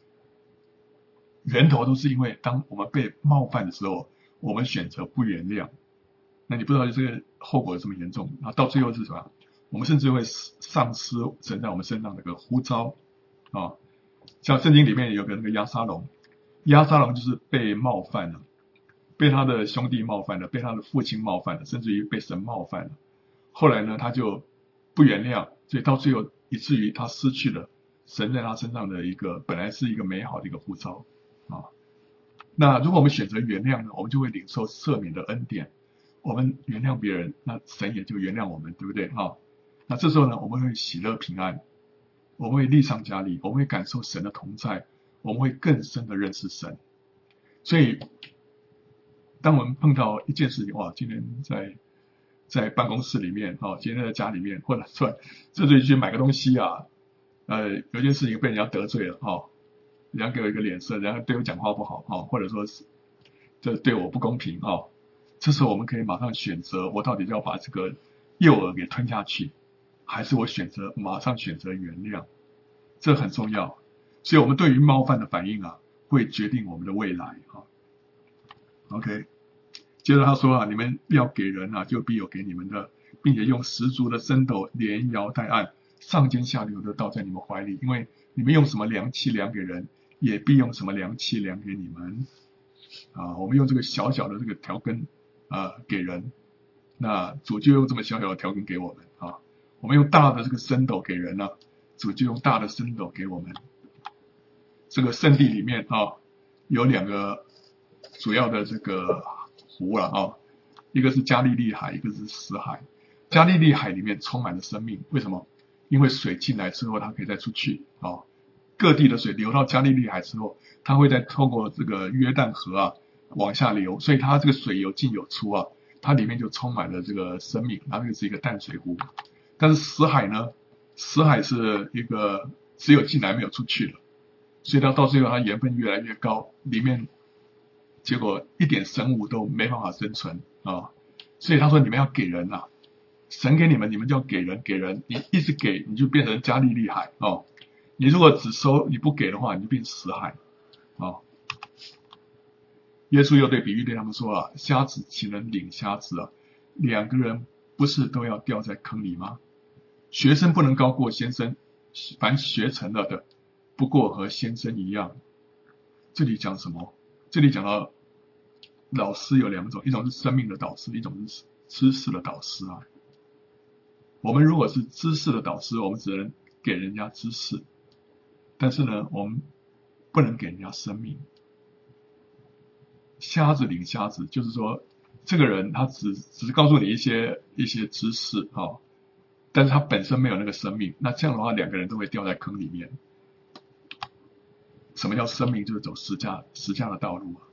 源头都是因为当我们被冒犯的时候，我们选择不原谅。那你不知道这个后果有这么严重，那到最后是什么？我们甚至会丧失神在我们身上的一个呼召啊。像圣经里面有个那个押沙龙，押沙龙就是被冒犯了，被他的兄弟冒犯了，被他的父亲冒犯了，甚至于被神冒犯了。后来呢，他就不原谅，所以到最后以至于他失去了神在他身上的一个本来是一个美好的一个呼召啊。那如果我们选择原谅呢，我们就会领受赦免的恩典。我们原谅别人，那神也就原谅我们，对不对啊？那这时候呢，我们会喜乐平安，我们会力上加力，我们会感受神的同在，我们会更深的认识神。所以当我们碰到一件事情，哇，今天在办公室里面今天在家里面，或者说甚至于去买个东西啊，有件事情被人家得罪了人家给我一个脸色，人家对我讲话不好或者说是这对我不公平这时候我们可以马上选择，我到底要把这个诱饵给吞下去，还是我马上选择原谅？这很重要。所以我们对于冒犯的反应会决定我们的未来OK， 接着他说你们要给人就必有给你们的，并且用十足的升斗连摇带按，上尖下流的倒在你们怀里，因为你们用什么量器量给人，也必用什么量器量给你们我们用这个小小的这个条根给人，那主就用这么小小的条根给我们我们用大的这个升斗给人主就用大的升斗给我们。这个圣地里面有两个主要的这个湖一个是加利利海，一个是死海。加利利海里面充满了生命，为什么？ 因为水进来之后，它可以再出去各地的水流到加利利海之后，它会再透过这个约旦河往下流，所以它这个水有进有出它里面就充满了这个生命，它那个是一个淡水湖。但是死海呢，死海是一个只有进来没有出去了，所以到最后它盐分越来越高，里面结果一点生物都没办法生存所以他说你们要给人神给你们，你们就要给人，你一直给，你就变成加利利海你如果只收你不给的话，你就变死海耶稣又对比喻对他们说瞎子岂能领瞎子两个人不是都要掉在坑里吗？学生不能高过先生，凡学成了的不过和先生一样。这里讲什么？这里讲到老师有两种，一种是生命的导师，一种是知识的导师我们如果是知识的导师，我们只能给人家知识，但是呢，我们不能给人家生命。瞎子领瞎子，就是说这个人他只是告诉你一些知识但是他本身没有那个生命，那这样的话两个人都会掉在坑里面。什么叫生命？就是走十架的道路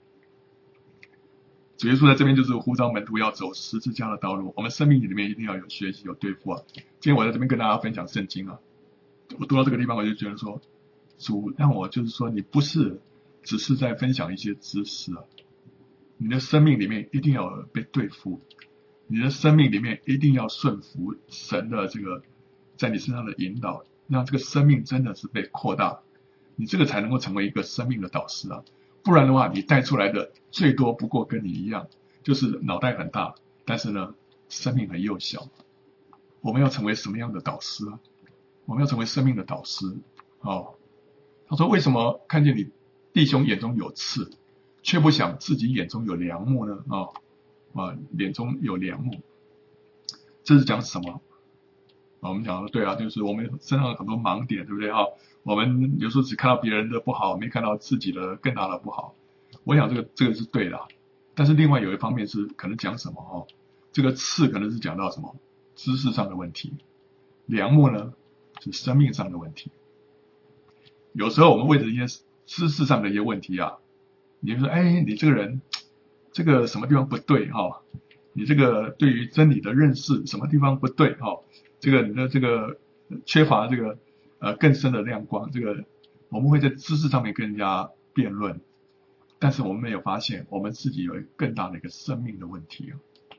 主耶稣在这边就是呼召门徒要走十字架的道路，我们生命里面一定要有学习有对付今天我在这边跟大家分享圣经我读到这个地方我就觉得说，主让我就是说你不是只是在分享一些知识你的生命里面一定要被对付，你的生命里面一定要顺服神的这个在你身上的引导，让这个生命真的是被扩大，你这个才能够成为一个生命的导师不然的话你带出来的最多不过跟你一样，就是脑袋很大，但是呢生命很幼小。我们要成为什么样的导师我们要成为生命的导师他说为什么看见你弟兄眼中有刺，却不想自己眼中有梁木呢眼中有梁木，这是讲什么我们讲对就是我们身上有很多盲点，对不对我们有时候只看到别人的不好，没看到自己的更大的不好。我想这个是对的但是另外有一方面是可能讲什么这个刺可能是讲到什么知识上的问题，梁木呢是生命上的问题。有时候我们为了一些知识上的一些问题你就说你这个人这个什么地方不对你这个对于真理的认识什么地方不对这个你的这个缺乏这个更深的亮光，这个我们会在知识上面跟人家辩论，但是我们没有发现我们自己有更大的一个生命的问题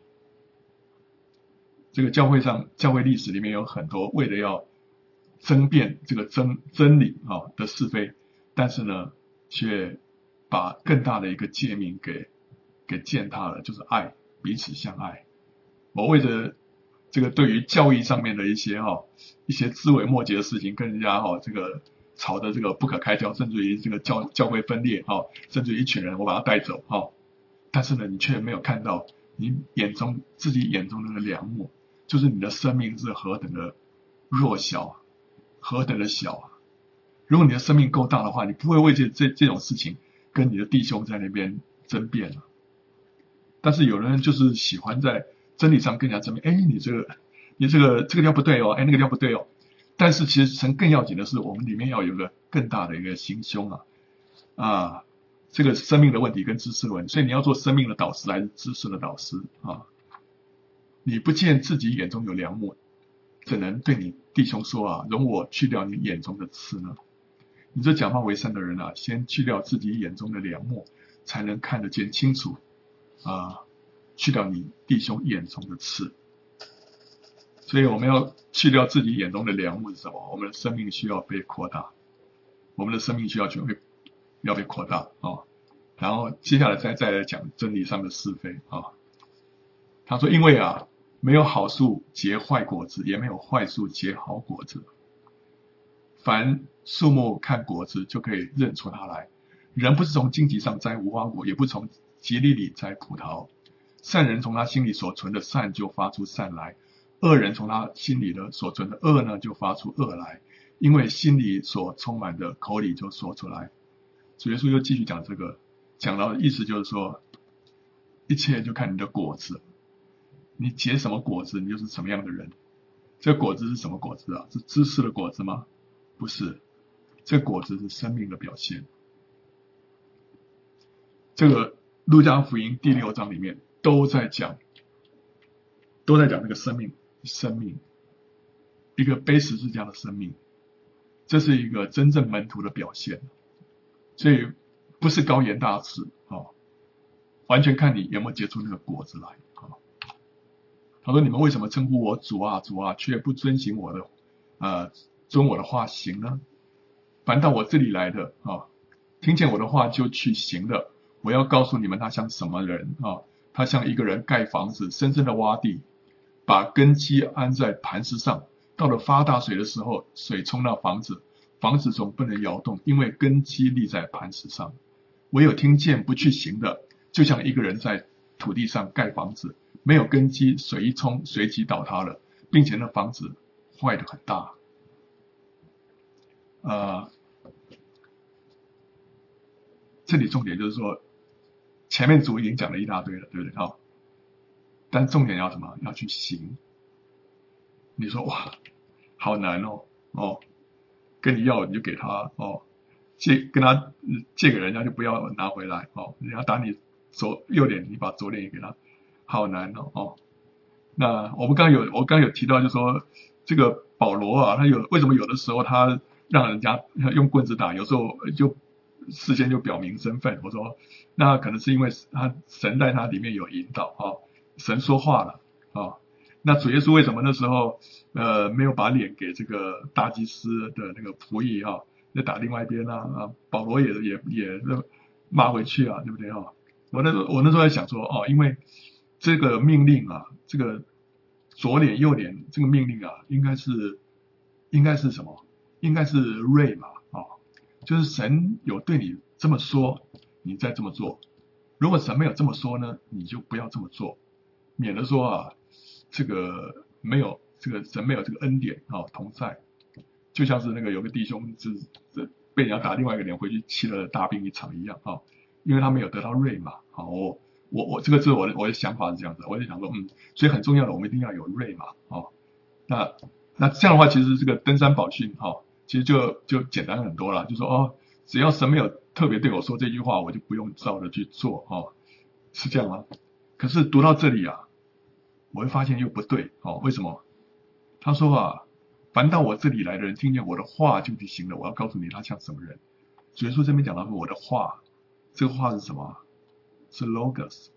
这个教会历史里面有很多为了要争辩这个真理的是非，但是呢却把更大的一个诫命给践踏了，就是爱，彼此相爱。我为着这个对于教义上面的一些枝微末节的事情跟人家这个吵得这个不可开交，甚至于这个教会分裂甚至于一群人我把他带走但是呢你却没有看到你自己眼中那个梁木，就是你的生命是何等的弱小何等的小如果你的生命够大的话，你不会为这种事情跟你的弟兄在那边争辩但是有人就是喜欢在真理上跟人家争辩，你这个地方不对那个地方不对但是其实神更要紧的是我们里面要有一个更大的一个心胸这个生命的问题跟知识的问题，所以你要做生命的导师还是知识的导师你不见自己眼中有梁木，怎能对你弟兄说容我去掉你眼中的刺呢？你这讲话为善的人先去掉自己眼中的梁木，才能看得见清楚去掉你弟兄眼中的刺。所以我们要去掉自己眼中的梁木是什么？我们的生命需要被扩大，我们的生命需要被扩大然后接下来再来讲真理上的是非他说因为没有好树结坏果子，也没有坏树结好果子。凡树木看果子就可以认出它来。人不是从荆棘上摘无花果，也不从蒺藜里摘葡萄。善人从他心里所存的善就发出善来，恶人从他心里的所存的恶呢就发出恶来，因为心里所充满的口里就说出来。主耶稣又继续讲这个，讲到的意思就是说，一切就看你的果子，你结什么果子，你就是什么样的人。 这果子是什么果子啊？是知识的果子吗？不是，这果子是生命的表现。这个路加福音第6章里面都在讲这个生命，一个背十字架的生命，这是一个真正门徒的表现。所以不是高言大志完全看你有没有结出那个果子来他说：“你们为什么称呼我主啊主啊，却不遵行我的遵我的话行呢？凡到我这里来的听见我的话就去行的，我要告诉你们，他像什么人他像一个人盖房子，深深的挖地，把根基安在磐石上。到了发大水的时候，水冲那房子，房子总不能摇动，因为根基立在磐石上。唯有听见不去行的，就像一个人在土地上盖房子，没有根基，水一冲，随即倒塌了，并且那房子坏得很大。”这里重点就是说，前面主已经讲了一大堆了，对不对但重点要什么？要去行。你说哇，好难跟你要你就给他跟他借给人家就不要拿回来人家打你右脸，你把左脸也给他，好难那我刚有提到，就说这个保罗他为什么有的时候他让人家用棍子打，有时候就事先就表明身份。我说那可能是因为神在他里面有引导神说话了那主耶稣为什么那时候没有把脸给这个大祭司的那个仆役就打另外一边保罗也骂回去对不对我那时候在想说因为这个命令这个左脸右脸这个命令应该是什么？应该是瑞嘛就是神有对你这么说，你再这么做。如果神没有这么说呢，你就不要这么做，免得说这个神没有这个恩典同在。就像是那个有个弟兄被人家打另外一个脸回去气了大病一场一样因为他没有得到瑞嘛我这个是我的想法是这样子，我就想说所以很重要的，我们一定要有瑞嘛那这样的话，其实这个登山宝训其实就简单很多了，就说只要神没有特别对我说这句话，我就不用照着去做是这样吗？可是读到这里我会发现又不对为什么？他说凡到我这里来的人，听见我的话就去行了，我要告诉你他像什么人。主耶稣这边讲到我的话，这个话是什么？是 logos。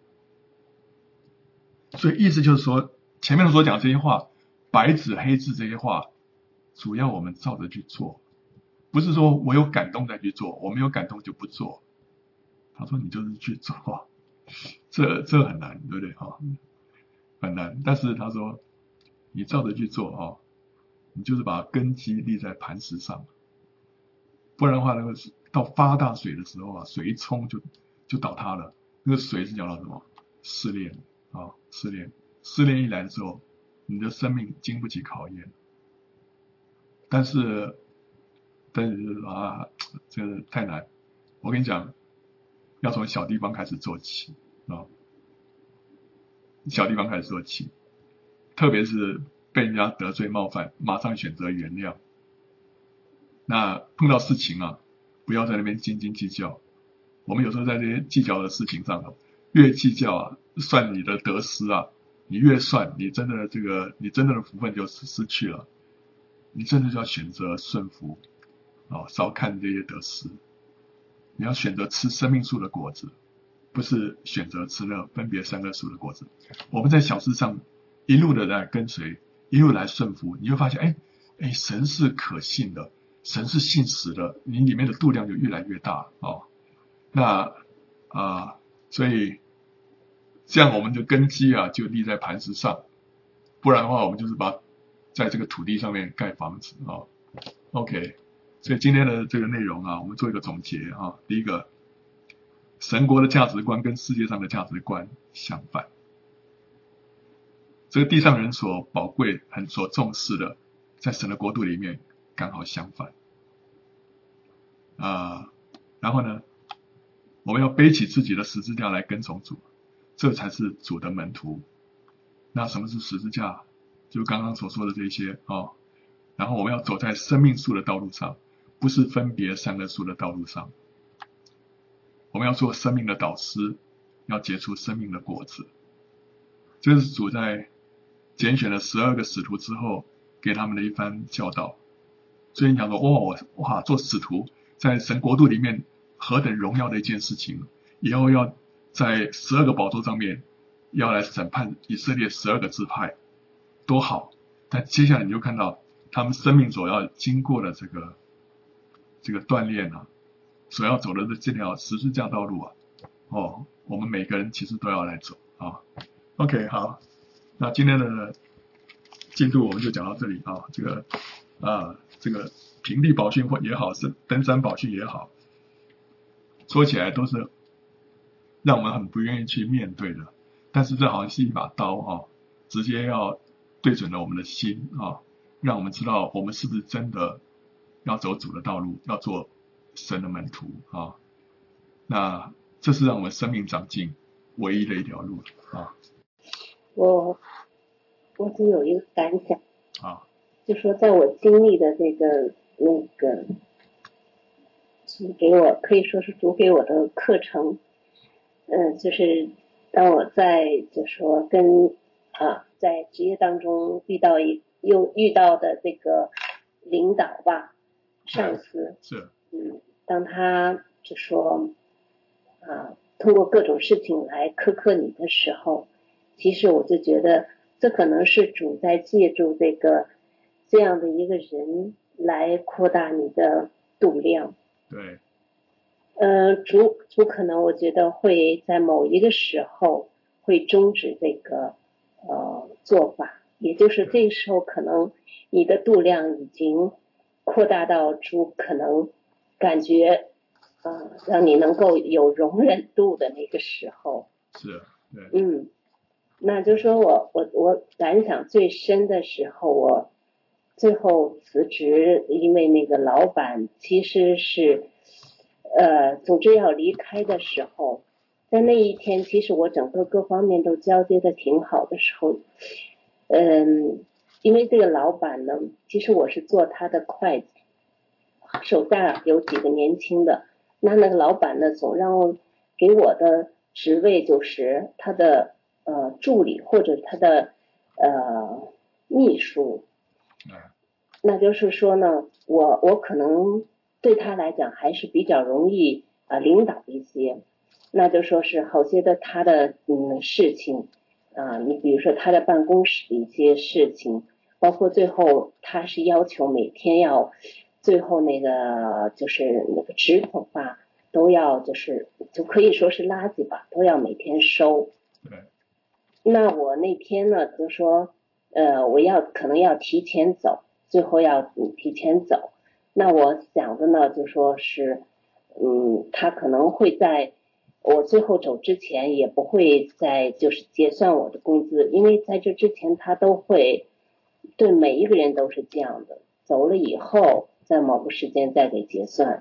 所以意思就是说，前面所讲这些话，白纸黑字这些话，主要我们照着去做，不是说我有感动再去做，我没有感动就不做。他说你就是去做这很难，对不对很难。但是他说你照着去做你就是把根基立在磐石上，不然的话到发大水的时候水一冲就倒塌了。那个水是讲到什么？试炼试炼一来的时候，你的生命经不起考验。但是这个太难。我跟你讲，要从小地方开始做起小地方开始做起，特别是被人家得罪冒犯，马上选择原谅。那碰到事情不要在那边斤斤计较。我们有时候在这些计较的事情上越计较算你的得失你越算，你真的的福分就失去了。你真的就要选择顺服少看这些得失。你要选择吃生命树的果子，不是选择吃那分别善恶树的果子。我们在小事上一路的来跟随，一路来顺服，你会发现神是可信的，神是信实的，你里面的度量就越来越大那所以这样我们的根基就立在磐石上，不然的话我们就是在这个土地上面盖房子OK， 所以今天的这个内容我们做一个总结第一个，神国的价值观跟世界上的价值观相反，这个地上人所宝贵所重视的，在神的国度里面刚好相反然后呢，我们要背起自己的十字架来跟从主，这才是主的门徒。那什么是十字架？ 就刚刚所说的这些哦。然后我们要走在生命树的道路上，不是分别善恶树的道路上。我们要做生命的导师，要结出生命的果子。这是主在拣选了12个使徒之后给他们的一番教导。所以你讲说，哇，做使徒在神国度里面何等荣耀的一件事情！以后要在12个宝座上面要来审判以色列12个支派，多好！但接下来你就看到他们生命所要经过的这个锻炼啊，所要走的这条十字架道路啊，我们每个人其实都要来走啊。OK， 好，那今天的进度我们就讲到这里啊。这个平地宝训也好，是登山宝训也好，说起来都是让我们很不愿意去面对的。但是这好像是一把刀啊，直接要对准了我们的心啊，让我们知道我们是不是真的要走主的道路，要做神的门徒啊。那这是让我们生命长进唯一的一条路啊。 我只有一个感想啊， 就说在我经历的可以说是主给我的课程，就是当我在就说在职业当中遇到的这个领导吧，上司是， 当他就说通过各种事情来苛刻你的时候，其实我就觉得这可能是主在借助这样的一个人来扩大你的度量。 对。 主可能我觉得会在某一个时候会终止这个做法，也就是这个时候可能你的度量已经扩大到主可能感觉让你能够有容忍度的那个时候。 是，对。 那就是说我感想最深的时候，我最后辞职，因为那个老板其实是总之要离开的时候，在那一天，其实我整个各方面都交接的挺好的时候，因为这个老板呢，其实我是做他的会计，手下有几个年轻的，那个老板呢，总让给我的职位就是他的助理或者他的秘书，那就是说呢，我可能对他来讲还是比较容易领导一些，那就说是好些的他的事情你比如说他的办公室的一些事情，包括最后他是要求每天要最后就是那个纸筒吧，都要就可以说是垃圾吧，都要每天收。 对。 那我那天呢就说我可能要提前走，最后要提前走。那我想的呢就说是他可能会在我最后走之前也不会再就是结算我的工资，因为在这之前他都会对每一个人都是这样的，走了以后在某个时间再给结算。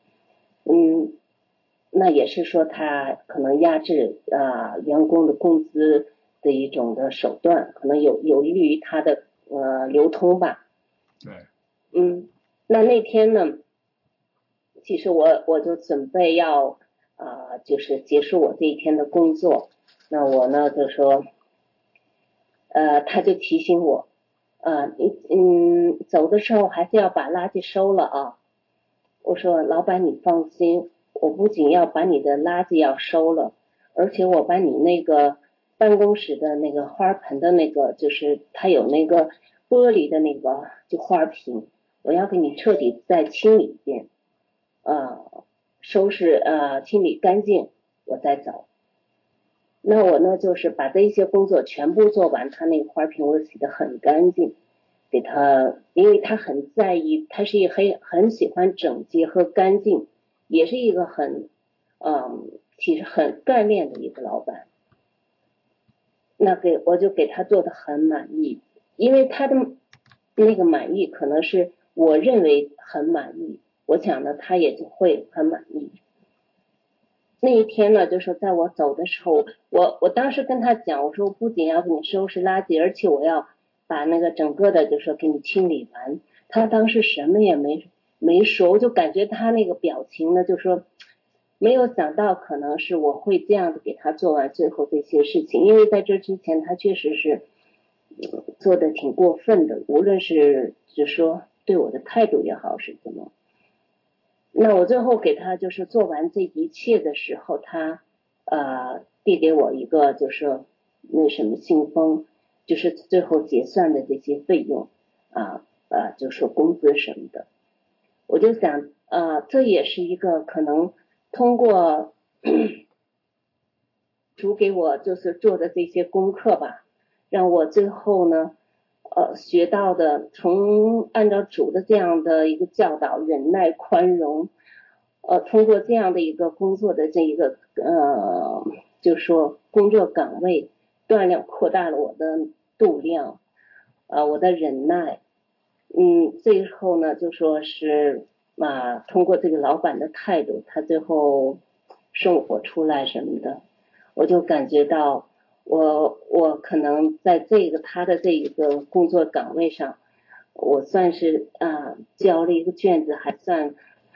那也是说他可能压制员工的工资的一种的手段，可能有利于他的流通吧。 对。 那天呢，其实我就准备要就是结束我这一天的工作，那我呢就说他就提醒我你走的时候还是要把垃圾收了啊。我说老板你放心，我不仅要把你的垃圾要收了，而且我把你那个办公室的那个花盆的那个就是它有那个玻璃的那个就花瓶，我要给你彻底再清理一遍收拾清理干净我再走。那我呢就是把这些工作全部做完，他那个花瓶我洗得很干净，给他，因为他很在意，他是一个很喜欢整洁和干净，也是一个其实很干练的一个老板。那我就给他做的很满意，因为他的那个满意可能是我认为很满意，我想呢他也就会很满意。那一天呢，就是在我走的时候，我当时跟他讲，我说不仅要给你收拾垃圾，而且我要把那个整个的就说给你清理完。他当时什么也没说，我就感觉他那个表情呢，就说没有想到可能是我会这样子给他做完最后这些事情，因为在这之前他确实是做的挺过分的，无论是就说对我的态度也好是怎么。那我最后给他就是做完这一切的时候，他递给我一个就是那什么信封，就是最后结算的这些费用就说工资什么的。我就想这也是一个可能通过主给我就是做的这些功课吧，让我最后呢学到的从按照主的这样的一个教导，忍耐宽容，通过这样的一个工作的这一个就说工作岗位锻炼扩大了我的度量，我的忍耐，最后呢就说是通过这个老板的态度，他最后送我出来什么的，我就感觉到我可能在他的这一个工作岗位上，我算是交了一个卷子，还算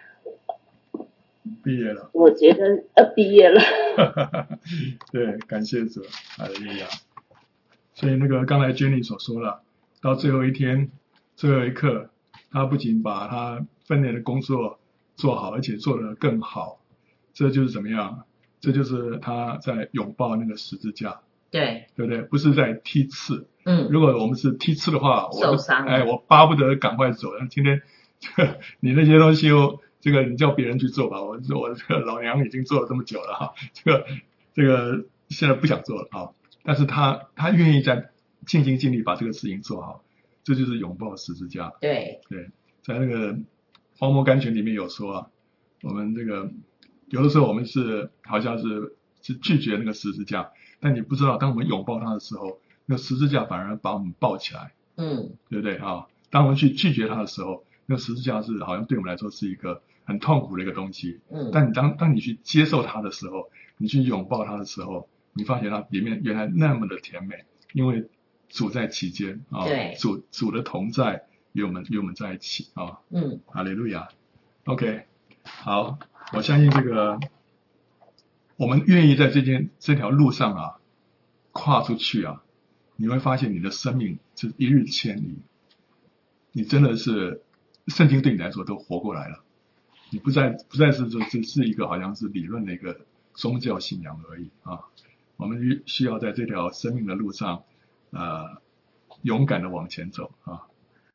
毕业了。 我觉得毕业了。 对，感谢主，哈利路亚。所以那个刚才 Jenny 所说了，到最后一天、最后一刻，他不仅把他分内的工作做好，而且做得更好。这就是怎么样？这就是他在拥抱那个十字架， 对不对？不是在踢刺。 嗯， 如果我们是踢刺的话， 受伤了我巴不得赶快走。今天你那些东西这个你叫别人去做吧，我这个老娘已经做了这么久了哈，这个现在不想做了啊。但是他愿意在尽心尽力把这个事情做好，这就是拥抱十字架。 对， 在那个荒漠甘泉里面有说我们这个有的时候我们是好像是拒绝那个十字架，但你不知道，当我们拥抱它的时候，那个十字架反而把我们抱起来，对不对啊？当我们去拒绝它的时候，那个十字架是好像对我们来说是一个很痛苦的一个东西，但你当你去接受它的时候，你去拥抱它的时候，你发现它里面原来那么的甜美，因为主在其间对， 主的同在与我们在一起哈利路亚。OK， 好，我相信这个我们愿意在这条路上跨出去你会发现你的生命是一日千里，你真的是圣经对你来说都活过来了，你不再是说只是一个好像是理论的一个宗教信仰而已我们需要在这条生命的路上勇敢的往前走